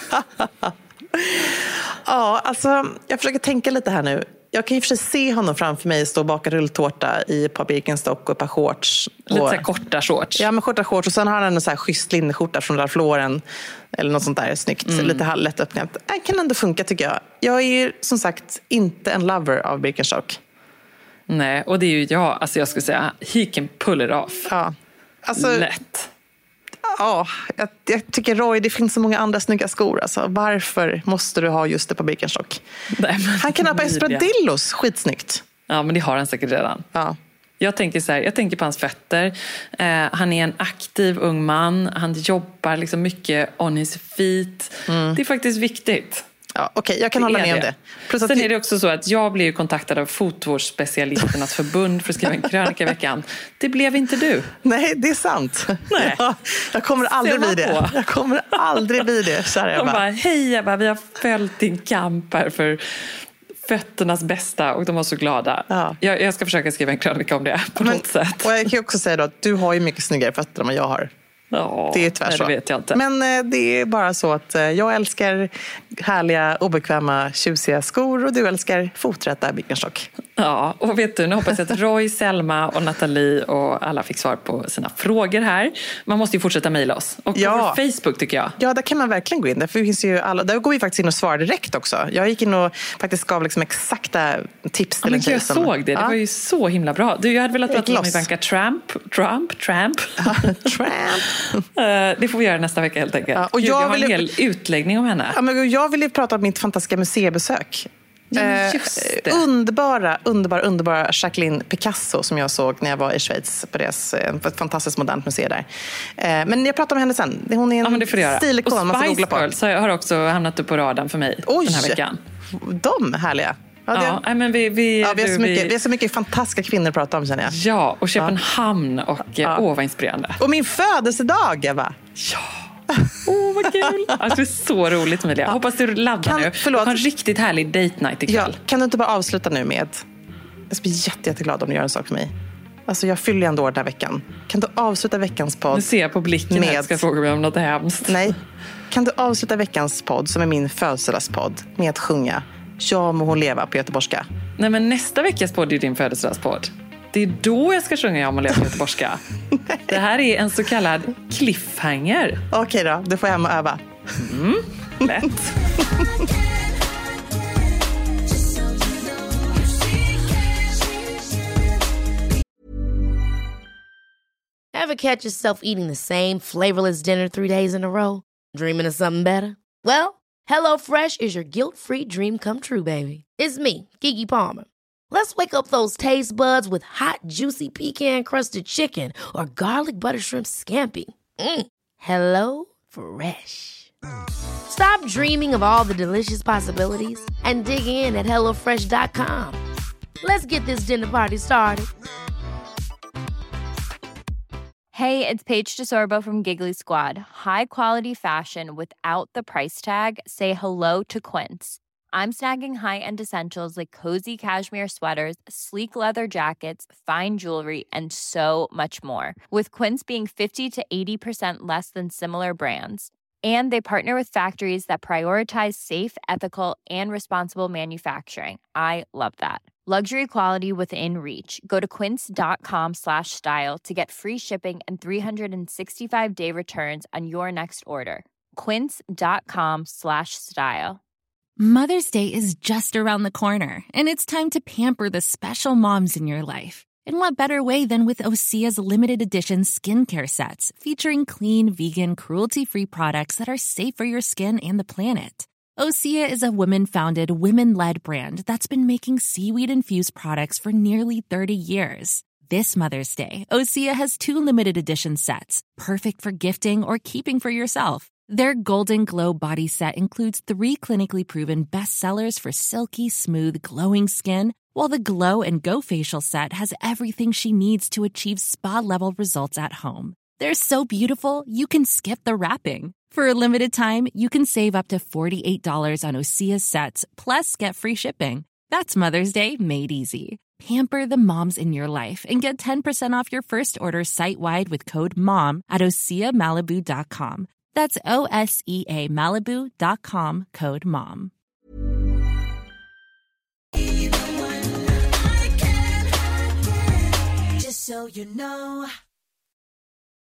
Ja, alltså jag försöker tänka lite här nu. Jag kan ju för sig se honom framför mig stå och baka rulltårta i ett par Birkenstock och ett par shorts. Lite och, så här korta shorts. Ja, men korta shorts. Och sen har han en så här schysst linneskjorta från Ralph Lauren. Eller något sånt där snyggt. Mm. Lite lätt öppnat. Det kan ändå funka tycker jag. Jag är ju som sagt inte en lover av Birkenstock. Nej, och det är ju jag. Alltså jag skulle säga, he can pull it off. Ja. Alltså, lätt. Ja, jag, jag tycker Roy, det finns så många andra snygga skor. Alltså, varför måste du ha just det på Birkenstock? Nej, men han kan ha på Espadrillos, skitsnyggt. Ja, men det har han säkert redan. Ja. Jag tänker så här, jag tänker på hans fötter. Eh, han är en aktiv ung man. Han jobbar liksom mycket on his feet. Mm. Det är faktiskt viktigt. Ja, okej, okay, jag kan det hålla med det. om det. Plus att Sen är det också så att jag blev kontaktad av fotvårdsspecialisternas förbund för att skriva en krönika i veckan. Det blev inte du. Nej, det är sant. Nej. Jag, jag kommer aldrig bli det. Jag kommer aldrig bli det, kära Ebba. De bara, hej Ebba, vi har följt din kamp här för fötternas bästa och de var så glada. Ja. Jag, jag ska försöka skriva en krönika om det på Men, något sätt. Och jag kan också säga då att du har ju mycket snyggare fötter än vad jag har. Ja, det är tvärs så. Det vet jag inte. Men eh, det är bara så att eh, jag älskar härliga, obekväma, tjusiga skor och du älskar foträtta Birkenstock. Ja, och vet du, nu hoppas jag att Roy, Selma och Nathalie och alla fick svar på sina frågor här. Man måste ju fortsätta mejla oss. Och ja. på Facebook tycker jag. Ja, där kan man verkligen gå in. Där, finns ju alla, där går vi faktiskt in och svarar direkt också. Jag gick in och faktiskt gav liksom exakta tips till ja, en tjej. Jag som, såg det, det ja. var ju så himla bra. Du, jag hade velat prata om Ivanka Trump. Trump, Trump. Trump. Det får vi göra nästa vecka helt enkelt. Ja, och jag, jag har vill... en hel utläggning om henne. Ja, men jag vill ju prata om mitt fantastiska museibesök. Ja, just det. Eh, underbara, underbara, underbara Jacqueline Picasso som jag såg när jag var i Schweiz på, deras, på ett fantastiskt modernt museum där. Eh, men jag pratar om henne sen. Hon är en ja, stilikon. Och Spice Girls har också hamnat upp på radarn för mig Oj, den här veckan. De härliga. Ja, det... ja, men vi, vi, ja, vi, har så du, mycket, vi... vi har så mycket fantastiska kvinnor att prata om, känner jag. Ja, och Köpenhamn och ja. Åh, vad inspirerande. Och min födelsedag, Eva. Ja. Åh, oh, vad kul. Alltså, det är så roligt, Emilia. Jag hoppas du laddar kan, nu. Förlåt. Du har en riktigt härlig date night ikväll. Ja, kan du inte bara avsluta nu med... Jag ska bli jätte, jätteglad om du gör en sak för mig. Alltså, jag fyller ändå år den här veckan. Kan du avsluta veckans podd? Nu ser jag på blicken med... jag ska fråga mig om något hemskt. Nej. Kan du avsluta veckans podd, som är min födelsedagspodd, med att sjunga Ja må hon leva på göteborgska? Nej, men nästa veckas podd är din födelsedagspodd. Det är då jag ska sjunga Jag må leva på göteborgska. Det här är en så kallad cliffhanger. Okej då, du får hem och öva. Mm, lätt. Ever catch yourself eating the same flavorless dinner three days in a row? Dreaming of something better? Well, HelloFresh is your guilt-free dream come true, baby. It's me, Keke Palmer. Let's wake up those taste buds with hot, juicy pecan-crusted chicken or garlic butter shrimp scampi. Mm. Hello Fresh. Stop dreaming of all the delicious possibilities and dig in at hello fresh dot com. Let's get this dinner party started. Hey, it's Paige DeSorbo from Giggly Squad. High quality fashion without the price tag. Say hello to Quince. I'm snagging high-end essentials like cozy cashmere sweaters, sleek leather jackets, fine jewelry, and so much more. With Quince being fifty to eighty percent less than similar brands. And they partner with factories that prioritize safe, ethical, and responsible manufacturing. I love that. Luxury quality within reach. Go to quince.com slash style to get free shipping and three sixty-five day returns on your next order. Quince.com slash style. Mother's Day is just around the corner, and it's time to pamper the special moms in your life. And what better way than with Osea's limited edition skincare sets featuring clean, vegan, cruelty-free products that are safe for your skin and the planet. Osea is a women-founded, women-led brand that's been making seaweed-infused products for nearly thirty years. This Mother's Day, Osea has two limited edition sets, perfect for gifting or keeping for yourself. Their Golden Glow body set includes three clinically proven bestsellers for silky, smooth, glowing skin, while the Glow and Go facial set has everything she needs to achieve spa-level results at home. They're so beautiful, you can skip the wrapping. For a limited time, you can save up to forty-eight dollars on Osea's sets, plus get free shipping. That's Mother's Day made easy. Pamper the moms in your life and get ten percent off your first order site-wide with code MOM at osea malibu dot com. That's O S E A Malibu dot com, code MOM. Just so you know.